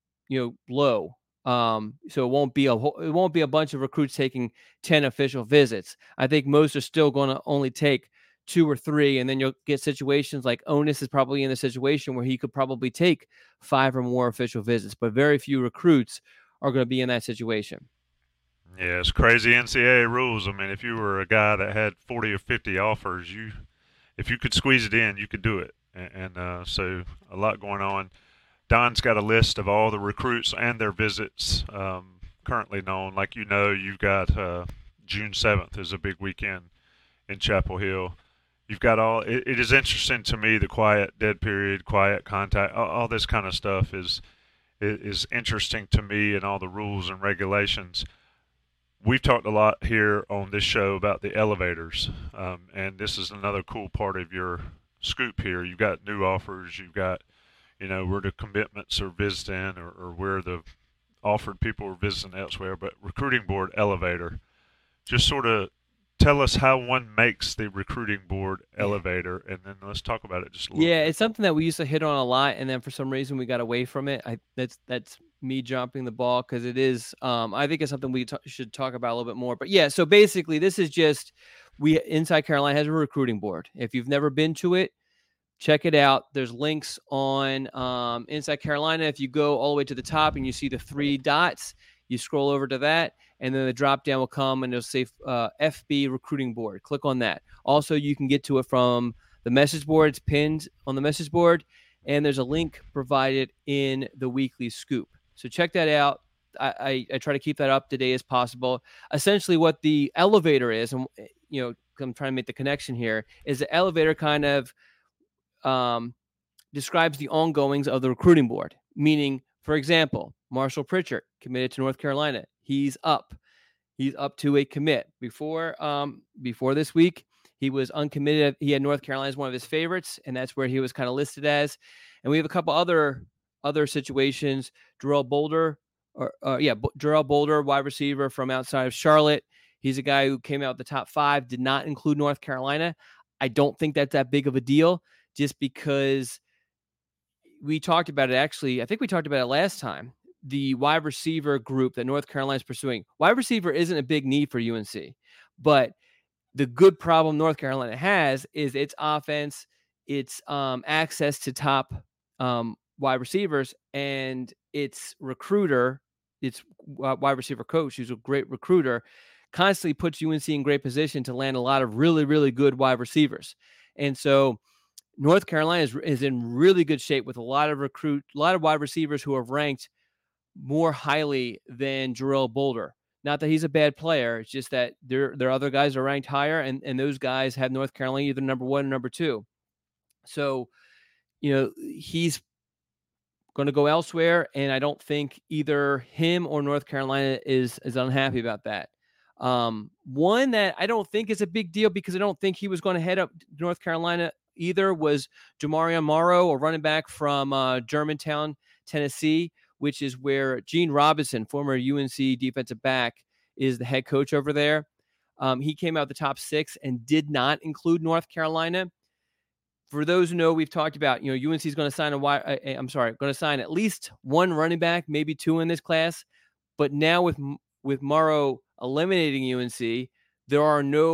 So it won't be a bunch of recruits taking 10 official visits. I think most are still going to only take 2 or 3, and then you'll get situations like Onis is probably in a situation where he could probably take 5 or more official visits, but very few recruits are going to be in that situation. Yeah, it's crazy NCAA rules. I mean, if you were a guy that had 40 or 50 offers, if you could squeeze it in, you could do it. And so a lot going on. Don's got a list of all the recruits and their visits currently known. Like you've got June 7th is a big weekend in Chapel Hill. You've got it is interesting to me, the quiet dead period, quiet contact, all this kind of stuff is interesting to me, and all the rules and regulations. We've talked a lot here on this show about the elevators, and this is another cool part of your scoop here. You've got new offers, you've got, where the commitments are visiting or where the offered people are visiting elsewhere, but recruiting board elevator, just sort of tell us how one makes the recruiting board elevator, and then let's talk about it just a little bit. It's something that we used to hit on a lot, and then for some reason we got away from it. That's me jumping the ball, because it is, I think it's something we should talk about a little bit more. But yeah, so basically this is just, Inside Carolina has a recruiting board. If you've never been to it, check it out. There's links on Inside Carolina. If you go all the way to the top and you see the 3 dots, you scroll over to that, and then the drop down will come and it'll say FB recruiting board. Click on that. Also, you can get to it from the message board. It's pinned on the message board, and there's a link provided in the weekly scoop. So check that out. I try to keep that up to date as possible. Essentially what the elevator is, and I'm trying to make the connection here, is the elevator kind of describes the ongoings of the recruiting board. Meaning, for example, Marshall Pritchard committed to North Carolina. He's up to a commit. Before this week, he was uncommitted. He had North Carolina as one of his favorites, and that's where he was kind of listed as. And we have a couple other situations. Jarrell Boulder, wide receiver from outside of Charlotte. He's a guy who came out the top 5, did not include North Carolina. I don't think that's that big of a deal, just because we talked about it. Actually, I think we talked about it last time. The wide receiver group that North Carolina is pursuing. Wide receiver isn't a big need for UNC, but the good problem North Carolina has is its offense, its access to top wide receivers, and its recruiter, its wide receiver coach, who's a great recruiter, constantly puts UNC in great position to land a lot of really, really good wide receivers. And so North Carolina is in really good shape with a lot of wide receivers who have ranked more highly than Jarrell Boulder. Not that he's a bad player. It's just that there are other guys that are ranked higher, and those guys have North Carolina either number 1 or number 2. So, he's going to go elsewhere, and I don't think either him or North Carolina is unhappy about that. One that I don't think is a big deal, because I don't think he was going to head up North Carolina either, was Jamarion Morrow, a running back from Germantown, Tennessee, which is where Gene Robinson, former UNC defensive back, is the head coach over there. He came out the top 6 and did not include North Carolina. For those who know, we've talked about, UNC is going to sign at least 1 running back, maybe 2 in this class. But now with Morrow eliminating UNC, there are no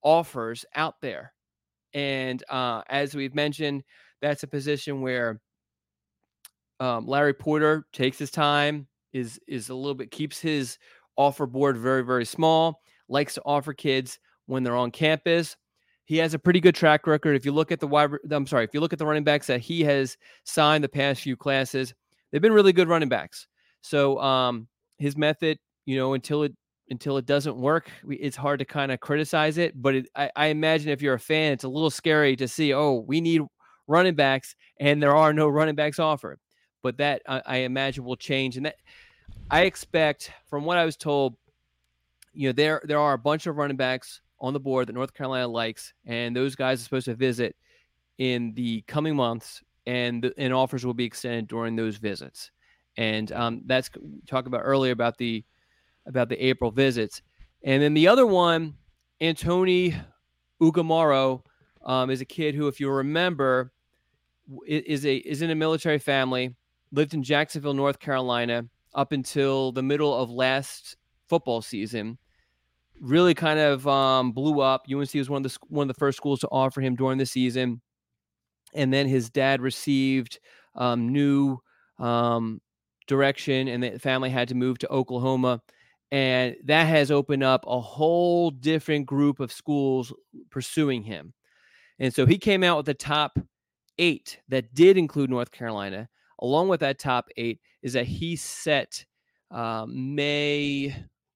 offers out there. And as we've mentioned, that's a position where Larry Porter takes his time, is a little bit, keeps his offer board very, very small, likes to offer kids when they're on campus. He has a pretty good track record. If you look at the running backs that he has signed the past few classes, they've been really good running backs. So his method, until it doesn't work, it's hard to kind of criticize it. But I imagine if you're a fan, it's a little scary to see, we need running backs and there are no running backs offered. But that I imagine will change. And that I expect, from what I was told, there are a bunch of running backs on the board that North Carolina likes, and those guys are supposed to visit in the coming months, and offers will be extended during those visits. And that's talked about earlier about the April visits. And then the other one, Antoni Ugamaro, is a kid who, if you remember, is in a military family, lived in Jacksonville, North Carolina, up until the middle of last football season. Really kind of blew up. UNC was one of the first schools to offer him during the season. And then his dad received new direction, and the family had to move to Oklahoma. And that has opened up a whole different group of schools pursuing him. And so he came out with the top 8 that did include North Carolina. Along with that top 8 is that he set May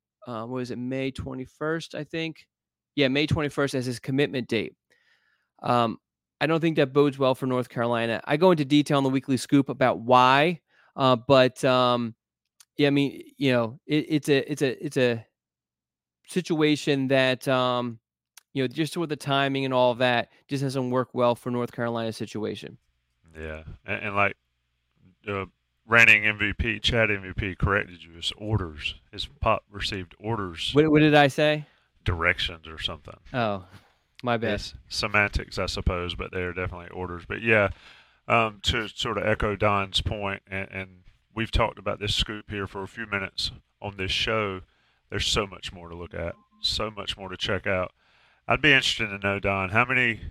21st, I think? Yeah, May 21st as his commitment date. I don't think that bodes well for North Carolina. I go into detail in the Weekly Scoop about why, but yeah, I mean, it's a situation that just with the timing and all of that, just doesn't work well for North Carolina's situation. Yeah, and like reigning MVP, Chad MVP corrected you. His orders, his pop received orders. What did I say? Directions or something. Oh, my bad. It's semantics, I suppose, but they're definitely orders. But yeah, to sort of echo Don's point, and we've talked about this scoop here for a few minutes on this show. There's so much more to look at, so much more to check out. I'd be interested to know, Don, how many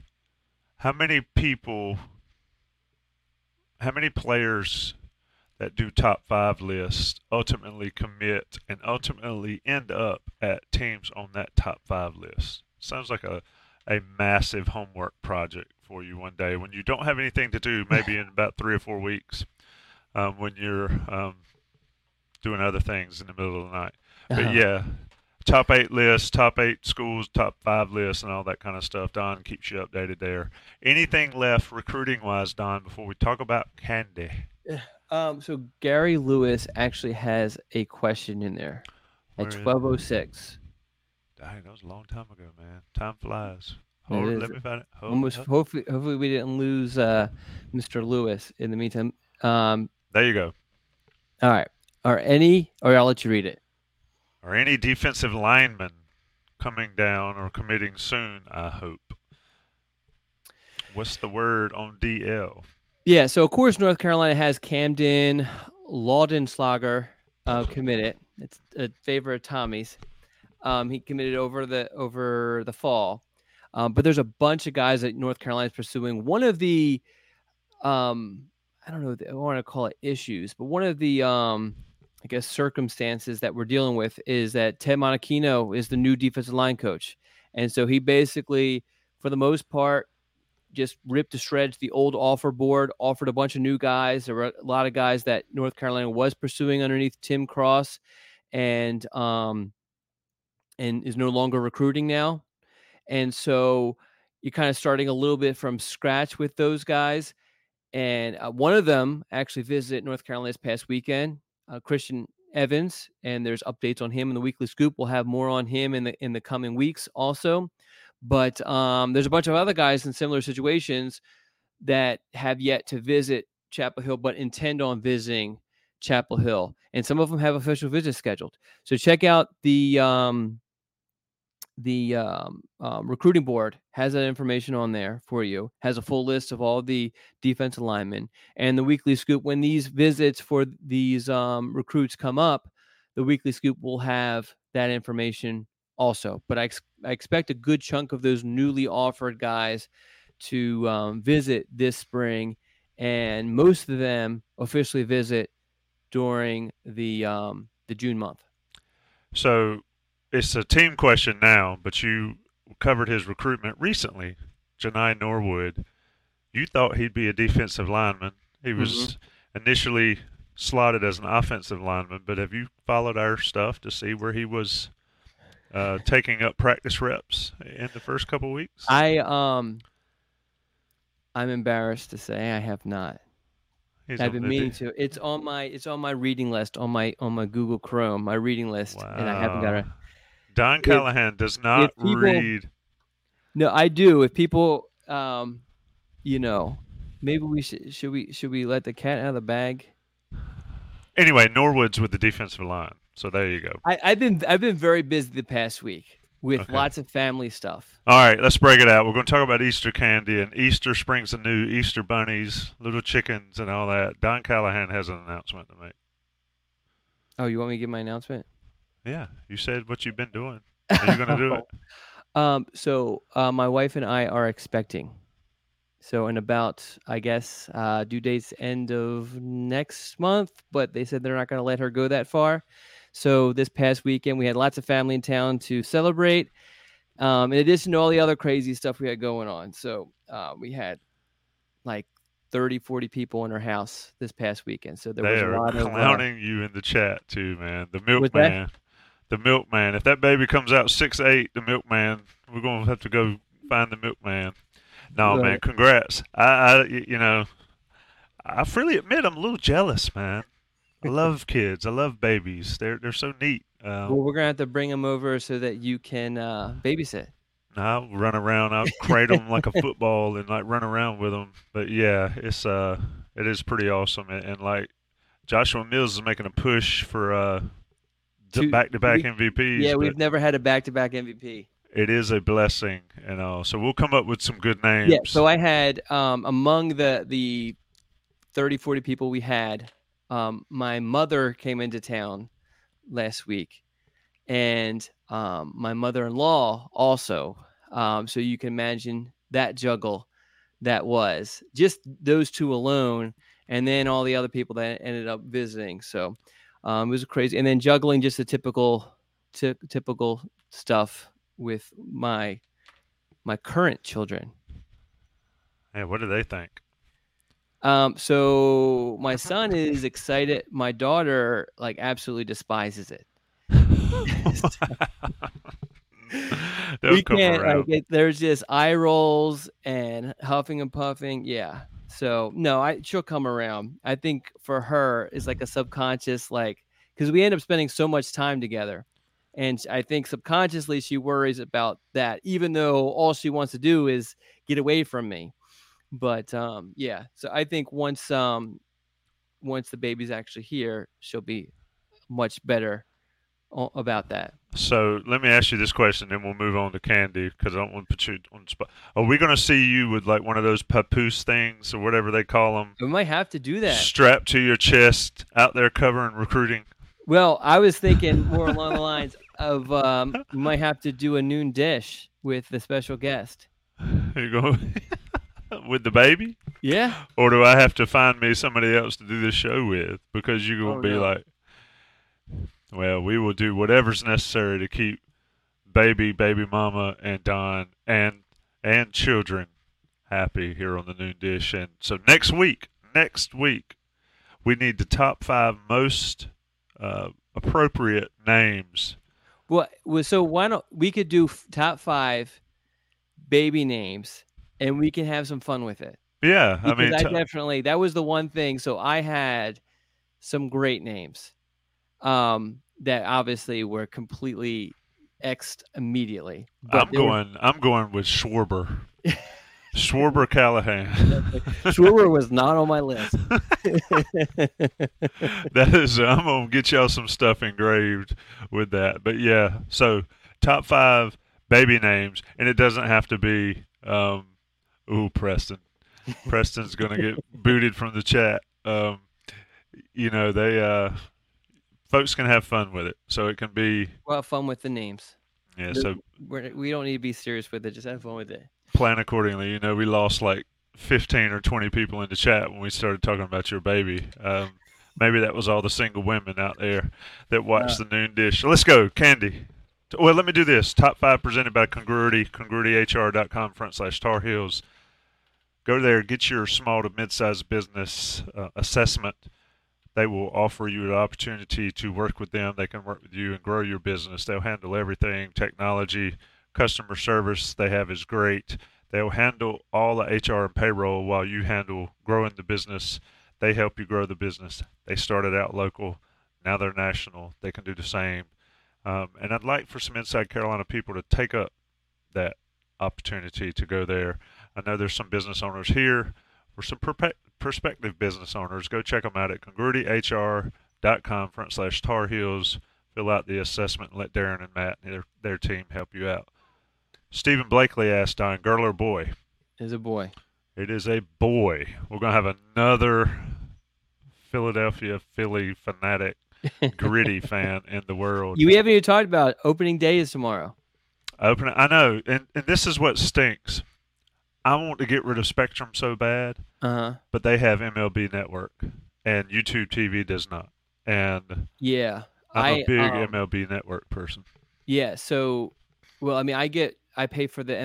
players that do top 5 lists ultimately commit and ultimately end up at teams on that top 5 list? Sounds like a massive homework project for you one day when you don't have anything to do, maybe in about 3 or 4 weeks, when you're doing other things in the middle of the night. But yeah, top 8 lists, top 8 schools, top 5 lists, and all that kind of stuff. Don keeps you updated there. Anything left recruiting-wise, Don, before we talk about Candy? So Gary Lewis actually has a question in there at 12:06. Dang, that was a long time ago, man. Time flies. Let me find it. Hopefully we didn't lose Mr. Lewis in the meantime. There you go. All right. Or I'll let you read it. Or any defensive lineman coming down or committing soon, I hope. What's the word on DL? Yeah, so of course North Carolina has Camden Laudenslager committed. It's a favorite of Tommy's. He committed over the fall. But there's a bunch of guys that North Carolina is pursuing. One of the, I don't know, I want to call it issues, but one of the, I guess, circumstances that we're dealing with is that Ted Monachino is the new defensive line coach. And so he basically, for the most part, just ripped to shreds the old offer board, offered a bunch of new guys. There were a lot of guys that North Carolina was pursuing underneath Tim Cross and is no longer recruiting now. And so you're kind of starting a little bit from scratch with those guys. And one of them actually visited North Carolina this past weekend, Christian Evans, and there's updates on him in the Weekly Scoop. We'll have more on him in the coming weeks also. But there's a bunch of other guys in similar situations that have yet to visit Chapel Hill, but intend on visiting Chapel Hill. And some of them have official visits scheduled. So check out the recruiting board has that information on there for you, has a full list of all the defensive linemen. And the Weekly Scoop, when these visits for these recruits come up, the Weekly Scoop will have that information also. But I expect a good chunk of those newly offered guys to visit this spring, and most of them officially visit during the June month. So it's a team question now, but you covered his recruitment recently. Janai Norwood, you thought he'd be a defensive lineman. He was initially slotted as an offensive lineman, but have you followed our stuff to see where he was taking up practice reps in the first couple weeks? I'm embarrassed to say I have not. I've been meaning to. It's on my reading list on my Google Chrome, my reading list, wow. And I haven't got it. Don Callahan does not read. No, I do. If people, maybe we should we let the cat out of the bag? Anyway, Norwood's with the defensive line, so there you go. I've been very busy the past week with lots of family stuff. All right, let's break it out. We're going to talk about Easter candy, and Easter springs anew, Easter bunnies, little chickens, and all that. Don Callahan has an announcement to make. Oh, you want me to give my announcement? Yeah, you said what you've been doing. Are you going to do it? So my wife and I are expecting. So in about, I guess, due date's end of next month, but they said they're not going to let her go that far. So this past weekend, we had lots of family in town to celebrate, in addition to all the other crazy stuff we had going on. So we had like 30, 40 people in our house this past weekend. So there was a lot of... They are clowning you in the chat too, man. The milkman. The milkman. If that baby comes out 6'8", the milkman, we're going to have to go find the milkman. No, right. Man, congrats. I freely admit I'm a little jealous, man. I love kids. I love babies. They're so neat. Well, we're going to have to bring them over so that you can babysit. I'll run around. I'll cradle them like a football and like run around with them. But yeah, it is pretty awesome. And like Joshua Mills is making a push for back-to-back MVPs. Yeah, we've never had a back-to-back MVP. It is a blessing, and all. So we'll come up with some good names. Yeah. So I had among the 30, 40 people we had, my mother came into town last week, and my mother-in-law also. So you can imagine that juggle that was just those two alone, and then all the other people that ended up visiting. So it was crazy, and then juggling just the typical stuff with my current children. Hey, what do they think? So my son is excited. My daughter absolutely despises it. We can't. There's just eye rolls and huffing and puffing. Yeah. So no, she'll come around. I think for her is like a subconscious, because we end up spending so much time together. And I think subconsciously she worries about that, even though all she wants to do is get away from me. But yeah, so I think once the baby's actually here, she'll be much better about that. So let me ask you this question, then we'll move on to Candy, because I don't want to put you on the spot. Are we going to see you with like one of those papoose things or whatever they call them? We might have to do that. Strapped to your chest, out there covering recruiting. Well, I was thinking more along the lines of we might have to do a noon dish with the special guest. You go with the baby? Yeah. Or do I have to find me somebody else to do this show with? Because you're going to be like, well, we will do whatever's necessary to keep baby mama, and Don and children happy here on the Noon Dish. And so next week, we need the top 5 most appropriate names. Well, so why don't we could do top 5 baby names, and we can have some fun with it. Yeah, because I definitely, that was the one thing. So I had some great names that obviously were completely X'd immediately. But I'm going with Schwarber. Schwarber Callahan. Schwarber was not on my list. That is, I'm going to get y'all some stuff engraved with that. But yeah, so top 5 baby names, and it doesn't have to be, Preston. Preston's going to get booted from the chat. Folks can have fun with it. So it can be. Well, fun with the names. Yeah, so we don't need to be serious with it. Just have fun with it. Plan accordingly. You know, we lost like 15 or 20 people in the chat when we started talking about your baby. Maybe that was all the single women out there that watched the noon dish. So let's go, Candy. Well, let me do this. Top 5 presented by Congruity, congruityhr.com/Tar Heels. Go there, get your small to mid-sized business assessment. They will offer you the opportunity to work with them. They can work with you and grow your business. They'll handle everything, technology, customer service they have is great. They'll handle all the HR and payroll while you handle growing the business. They help you grow the business. They started out local. Now they're national. They can do the same. And I'd like for some Inside Carolina people to take up that opportunity to go there. I know there's some business owners here or some prospective business owners. Go check them out at congruityhr.com/Tar Heels. Fill out the assessment and let Darren and Matt and their team help you out. Stephen Blakely asked, Don, girl or boy? It's a boy. It is a boy. We're going to have another Philadelphia Philly fanatic gritty fan in the world. We haven't even talked about opening day is tomorrow. I know, and this is what stinks. I want to get rid of Spectrum so bad, but they have MLB Network, and YouTube TV does not. And yeah, I'm a big MLB Network person. Yeah, so, well, I mean, I pay for the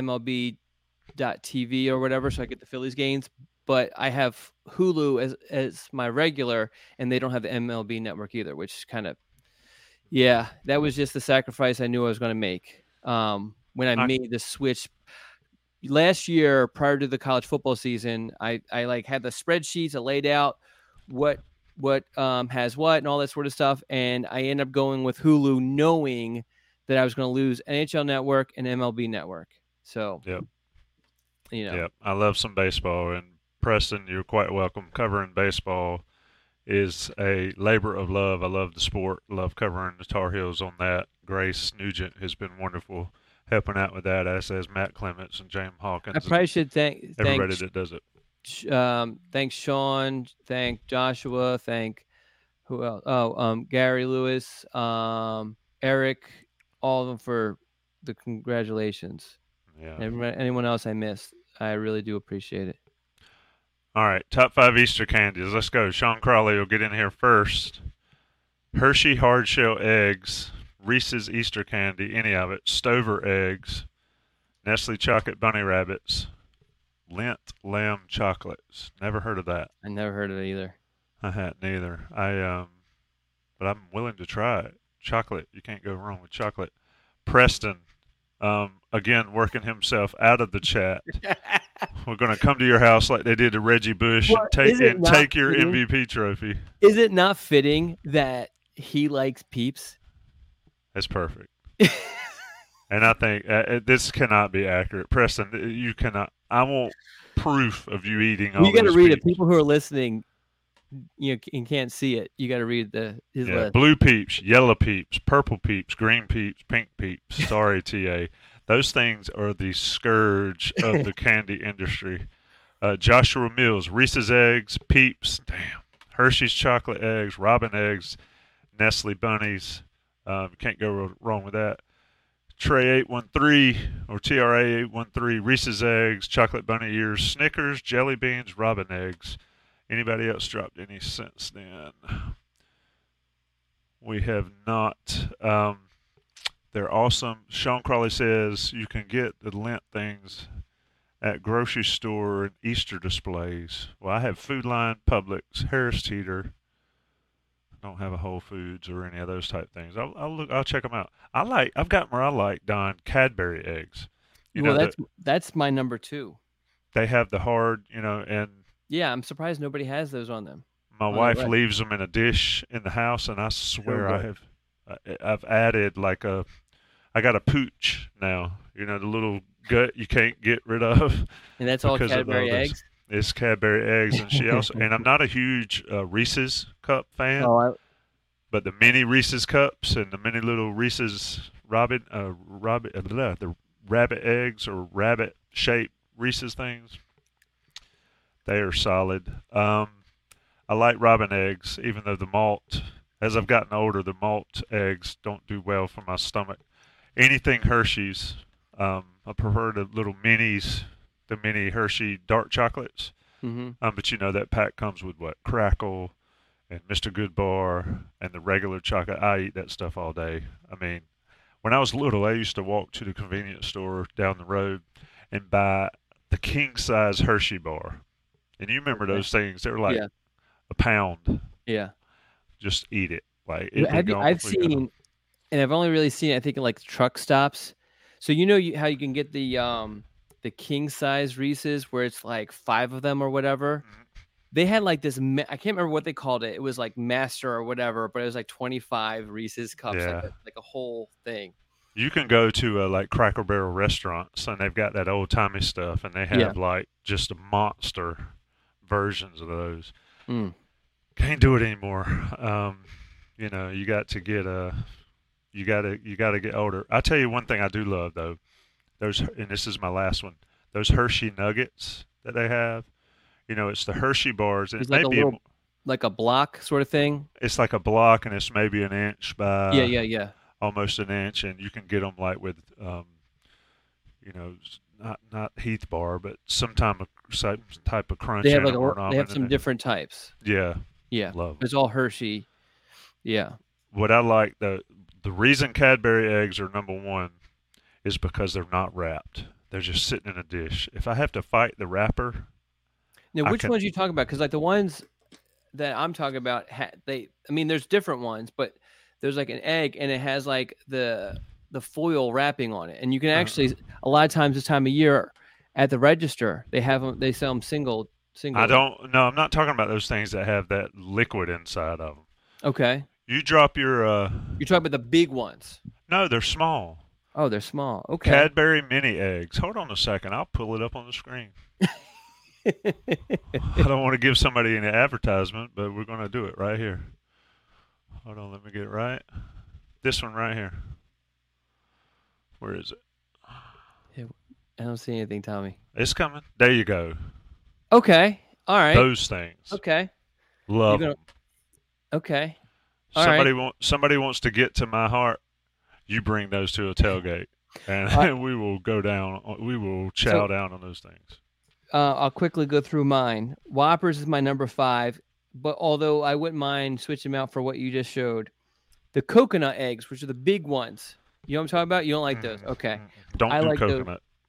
MLB.TV or whatever, so I get the Phillies games. But I have Hulu as my regular, and they don't have the MLB Network either, which kind of, yeah, that was just the sacrifice I knew I was going to make when I made the switch. Last year, prior to the college football season, I like had the spreadsheets, I laid out what has what and all that sort of stuff, and I ended up going with Hulu, knowing that I was going to lose NHL Network and MLB Network. So, yep. Yep. I love some baseball, and Preston, you're quite welcome. Covering baseball is a labor of love. I love the sport. Love covering the Tar Heels on that. Grace Nugent has been wonderful helping out with that, as has Matt Clements and James Hawkins. I probably should thank everybody that does it. Thanks Sean. Thank Joshua. Thank who else? Gary Lewis, Eric, all of them for the congratulations. Yeah. Anyone else I missed, I really do appreciate it. All right, top 5 Easter candies. Let's go. Sean Crawley will get in here first. Hershey hard shell eggs, Reese's Easter candy, any of it, Stover eggs, Nestle chocolate bunny rabbits, Lindt lamb chocolates. Never heard of that. I never heard of it either. I hadn't either. But I'm willing to try it. Chocolate, you can't go wrong with chocolate. Preston, again, working himself out of the chat. We're going to come to your house like they did to Reggie Bush and take your MVP trophy. Is it not fitting that he likes Peeps? That's perfect. And I think this cannot be accurate. Preston, you cannot. I want proof of you eating all You got to read Peeps. it. People who are listening, you can't see it. You got to read his list. Blue Peeps, yellow Peeps, purple Peeps, green Peeps, pink Peeps. Sorry, TA. Those things are the scourge of the candy industry. Joshua Mills, Reese's Eggs, Peeps, Hershey's chocolate eggs, Robin eggs, Nestle bunnies. Can't go wrong with that. Trey 813 or TRA 813, Reese's Eggs, chocolate bunny ears, Snickers, jelly beans, Robin eggs. Anybody else dropped any since then? We have not. They're awesome. Sean Crawley says you can get the Lindt things at grocery store and Easter displays. Well, I have Food Line, Publix, Harris Teeter. I don't have a Whole Foods or any of those type things. I'll check them out. I've got where I like, Don, Cadbury eggs. That's my number 2. They have the hard, and yeah, I'm surprised nobody has those on them. My wife leaves them in a dish in the house, and I swear I've added I got a pooch now, the little gut you can't get rid of. And that's all Cadbury eggs? It's Cadbury eggs. And she also, and I'm not a huge Reese's cup fan, but the mini Reese's cups and the mini little Reese's the rabbit eggs or rabbit shaped Reese's things, they are solid. I like Robin eggs, even though the malt, as I've gotten older, the malt eggs don't do well for my stomach. anything Hershey's. I prefer the little minis, the mini Hershey dark chocolates. Mm-hmm. But you know that pack comes with what? Crackle and Mr. Goodbar and the regular chocolate. I eat that stuff all day. I mean, when I was little, I used to walk to the convenience store down the road and buy the king size Hershey bar. And you remember those things? They were like Yeah. a pound. Yeah. Just eat it. Like it'd be Have you, gone I've before you got home. seen, and I've only really seen, I think, in like truck stops. So you know how you can get the king size Reese's where it's like 5 of them or whatever. Mhm. They had like this. I can't remember what they called it. It was like Master or whatever, but it was like 25 Reese's cups, Yeah. like a whole thing. You can go to like Cracker Barrel restaurants and they've got that old timey stuff and they have Yeah. like just a monster versions of those. Mm. Can't do it anymore. You know, you got to get you gotta get older. I'll tell you one thing I do love though. Those, and this is my last one. Those Hershey Nuggets that they have. You know, it's the Hershey bars, and It's it like may a be little, like a block sort of thing. it's like a block, and it's maybe an inch by Yeah. almost an inch, and you can get them like with you know, not Heath bar, but some type of crunch. They have in like them or they almond have in some it. different types. Yeah, Yeah. love 'em. It's all Hershey. Yeah. What I like the reason Cadbury eggs are number one is because they're not wrapped. They're just sitting in a dish. If I have to fight the wrapper, Now, I which can- ones are you talking about? Because like the ones that I'm talking about, I mean, there's different ones, but there's like an egg and it has like the foil wrapping on it, and you can actually a lot of times this time of year at the register they have them. They sell them single. I don't. No, I'm not talking about those things that have that liquid inside of them. Okay, You drop your. you're talking about the big ones. No, they're small. Oh, they're small. Okay. Cadbury mini eggs. Hold on a second. I'll pull it up on the screen. I don't want to give somebody any advertisement, but we're going to do it right here. Hold on, let me get it right. This one right here. Where is it? I don't see anything, Tommy. It's coming. There you go. Okay. All right. Those things. Okay. Love You're them. Okay. All right. Somebody wants to get to my heart. You bring those to a tailgate, and right. we will go down. We will chow down on those things. I'll quickly go through mine. Whoppers is my number 5, but although I wouldn't mind switching them out for what you just showed, the coconut eggs, which are the big ones. You know what I'm talking about? You don't like those? Okay. Don't I do like those.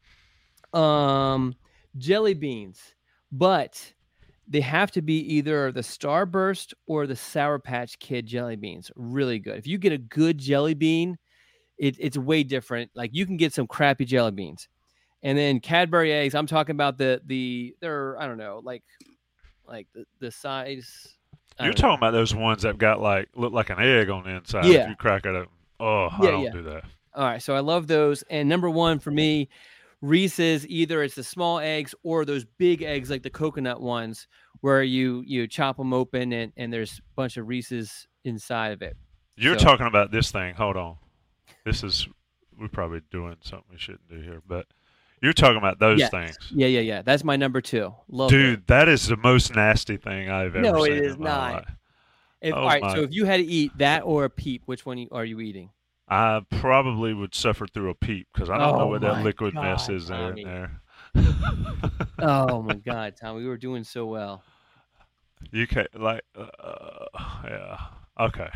coconut. Jelly beans, but they have to be either the Starburst or the Sour Patch Kid jelly beans. Really good. If you get a good jelly bean, it's way different. Like you can get some crappy jelly beans. And then Cadbury eggs, I'm talking about they're I don't know, like the size. You're talking about those ones that got look like an egg on the inside. Yeah. If you crack it open. Oh, I Yeah, don't yeah. do that. All right, so I love those. And number 1 for me, Reese's, either it's the small eggs or those big eggs like the coconut ones where you chop them open and there's a bunch of Reese's inside of it. You're So- talking about this thing. Hold on. We're probably doing something we shouldn't do here, but you're talking about those Yes. things. Yeah. That's my number 2. Love Dude, that is the most nasty thing I've ever No, seen it is in my not. life. If, Oh all right, my- so if you had to eat that or a Peep, which one are you eating? I probably would suffer through a peep because I don't know Oh what that my liquid mess God, is there in Tommy. there. Oh my God, Tom, we were doing so well. You can't yeah. Okay.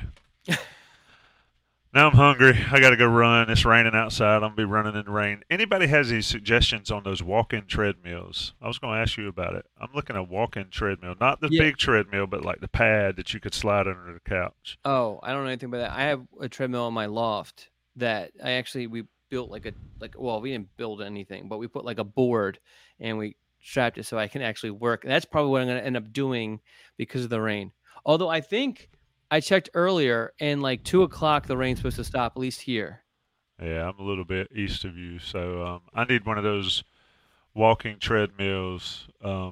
Now I'm hungry. I got to go run. It's raining outside. I'm gonna be running in the rain. Anybody has any suggestions on those walk-in treadmills? I was gonna ask you about it. I'm looking at walk-in treadmill, not the Yeah. big treadmill, but like the pad that you could slide under the couch. Oh, I don't know anything about that. I have a treadmill in my loft that we built well, we didn't build anything, but we put like a board and we strapped it so I can actually work. And that's probably what I'm going to end up doing because of the rain. Although I think I checked earlier and like 2:00, the rain's supposed to stop, at least here. Yeah, I'm a little bit east of you, so I need one of those walking treadmills,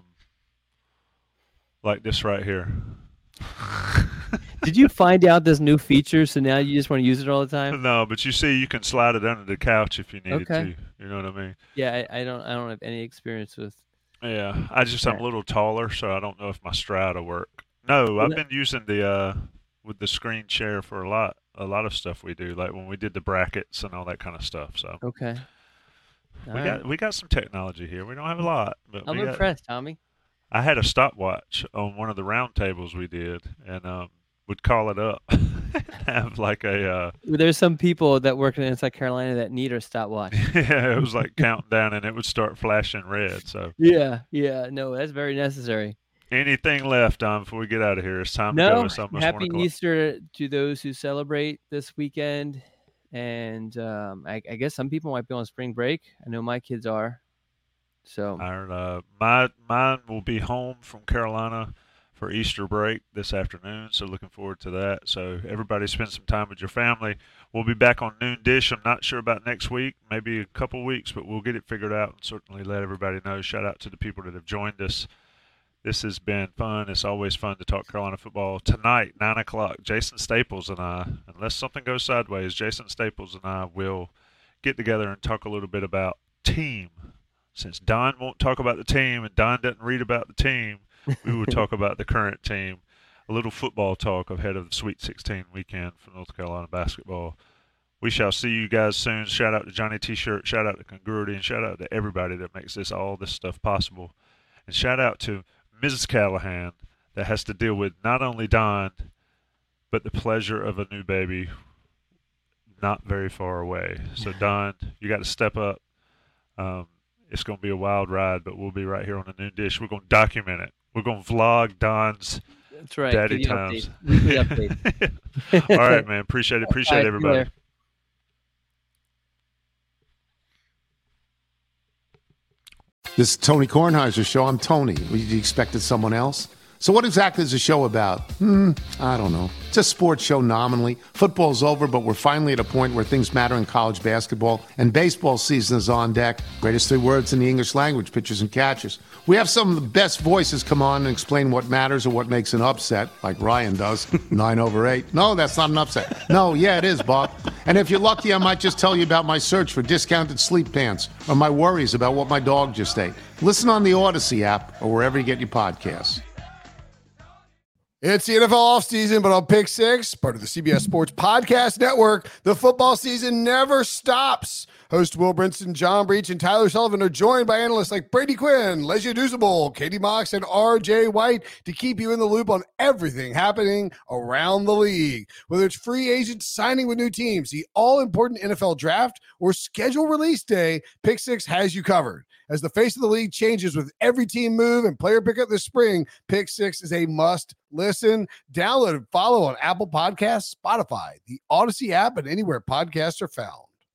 like this right here. Did you find out this new feature? So now you just want to use it all the time? No, but you see, you can slide it under the couch if you needed Okay. to. You know what I mean? Yeah, I don't have any experience with. Yeah, I'm a little taller, so I don't know if my stride will work. No, Well, I've been using the with the screen share for a lot a lot of stuff we do, like when we did the brackets and all that kind of stuff. So Okay. we got some technology here. We don't have a lot, but I'm impressed, Tommy. I had a stopwatch on one of the round tables we did, and would call it up. Have like a There's some people that work in South Carolina that need a stopwatch. yeah, it was like counting down, and it would start flashing red. So Yeah, no, that's very necessary. anything left, Don, before we get out of here? It's time to go. It's almost 1 happy o'clock. Easter to those who celebrate this weekend, and I guess some people might be on spring break. I know my kids are. So Mine will be home from Carolina for Easter break this afternoon, so looking forward to that. So everybody spend some time with your family. We'll be back on Noon Dish. I'm not sure about next week, maybe a couple weeks, but we'll get it figured out and certainly let everybody know. Shout out to the people that have joined us. This has been fun. It's always fun to talk Carolina football. Tonight, 9 o'clock, Jason Staples and I, unless something goes sideways, Jason Staples and I will get together and talk a little bit about team. Since Don won't talk about the team and Don doesn't read about the team, we will talk about the current team. A little football talk ahead of the Sweet 16 weekend for North Carolina basketball. We shall see you guys soon. Shout out to Johnny T-Shirt. Shout out to Congruity. And shout out to everybody that makes all this stuff possible. And shout out to Mrs. Callahan that has to deal with not only Don, but the pleasure of a new baby not very far away. So, Don, you got to step up. It's going to be a wild ride, but we'll be right here on the Noon Dish. We're going to document it. We're going to vlog Don's that's right. daddy times. Weekly update. All right, man. Appreciate it. Appreciate everybody. This is Tony Kornheiser's show. I'm Tony. You expected someone else? So what exactly is the show about? I don't know. It's a sports show nominally. Football's over, but we're finally at a point where things matter in college basketball, and baseball season is on deck. Greatest 3 words in the English language, pitchers and catchers. We have some of the best voices come on and explain what matters or what makes an upset, like Ryan does. 9/8. No, that's not an upset. No, yeah, it is, Bob. And if you're lucky, I might just tell you about my search for discounted sleep pants or my worries about what my dog just ate. Listen on the Odyssey app or wherever you get your podcasts. It's the NFL offseason, but on Pick Six, part of the CBS Sports Podcast Network, the football season never stops. Host Will Brinson, John Breach, and Tyler Sullivan are joined by analysts like Brady Quinn, Lesia Duzable, Katie Mox, and RJ White to keep you in the loop on everything happening around the league. Whether it's free agents signing with new teams, the all-important NFL draft, or schedule release day, Pick Six has you covered. As the face of the league changes with every team move and player pickup this spring, Pick Six is a must listen. Download and follow on Apple Podcasts, Spotify, the Odyssey app, and anywhere podcasts are found.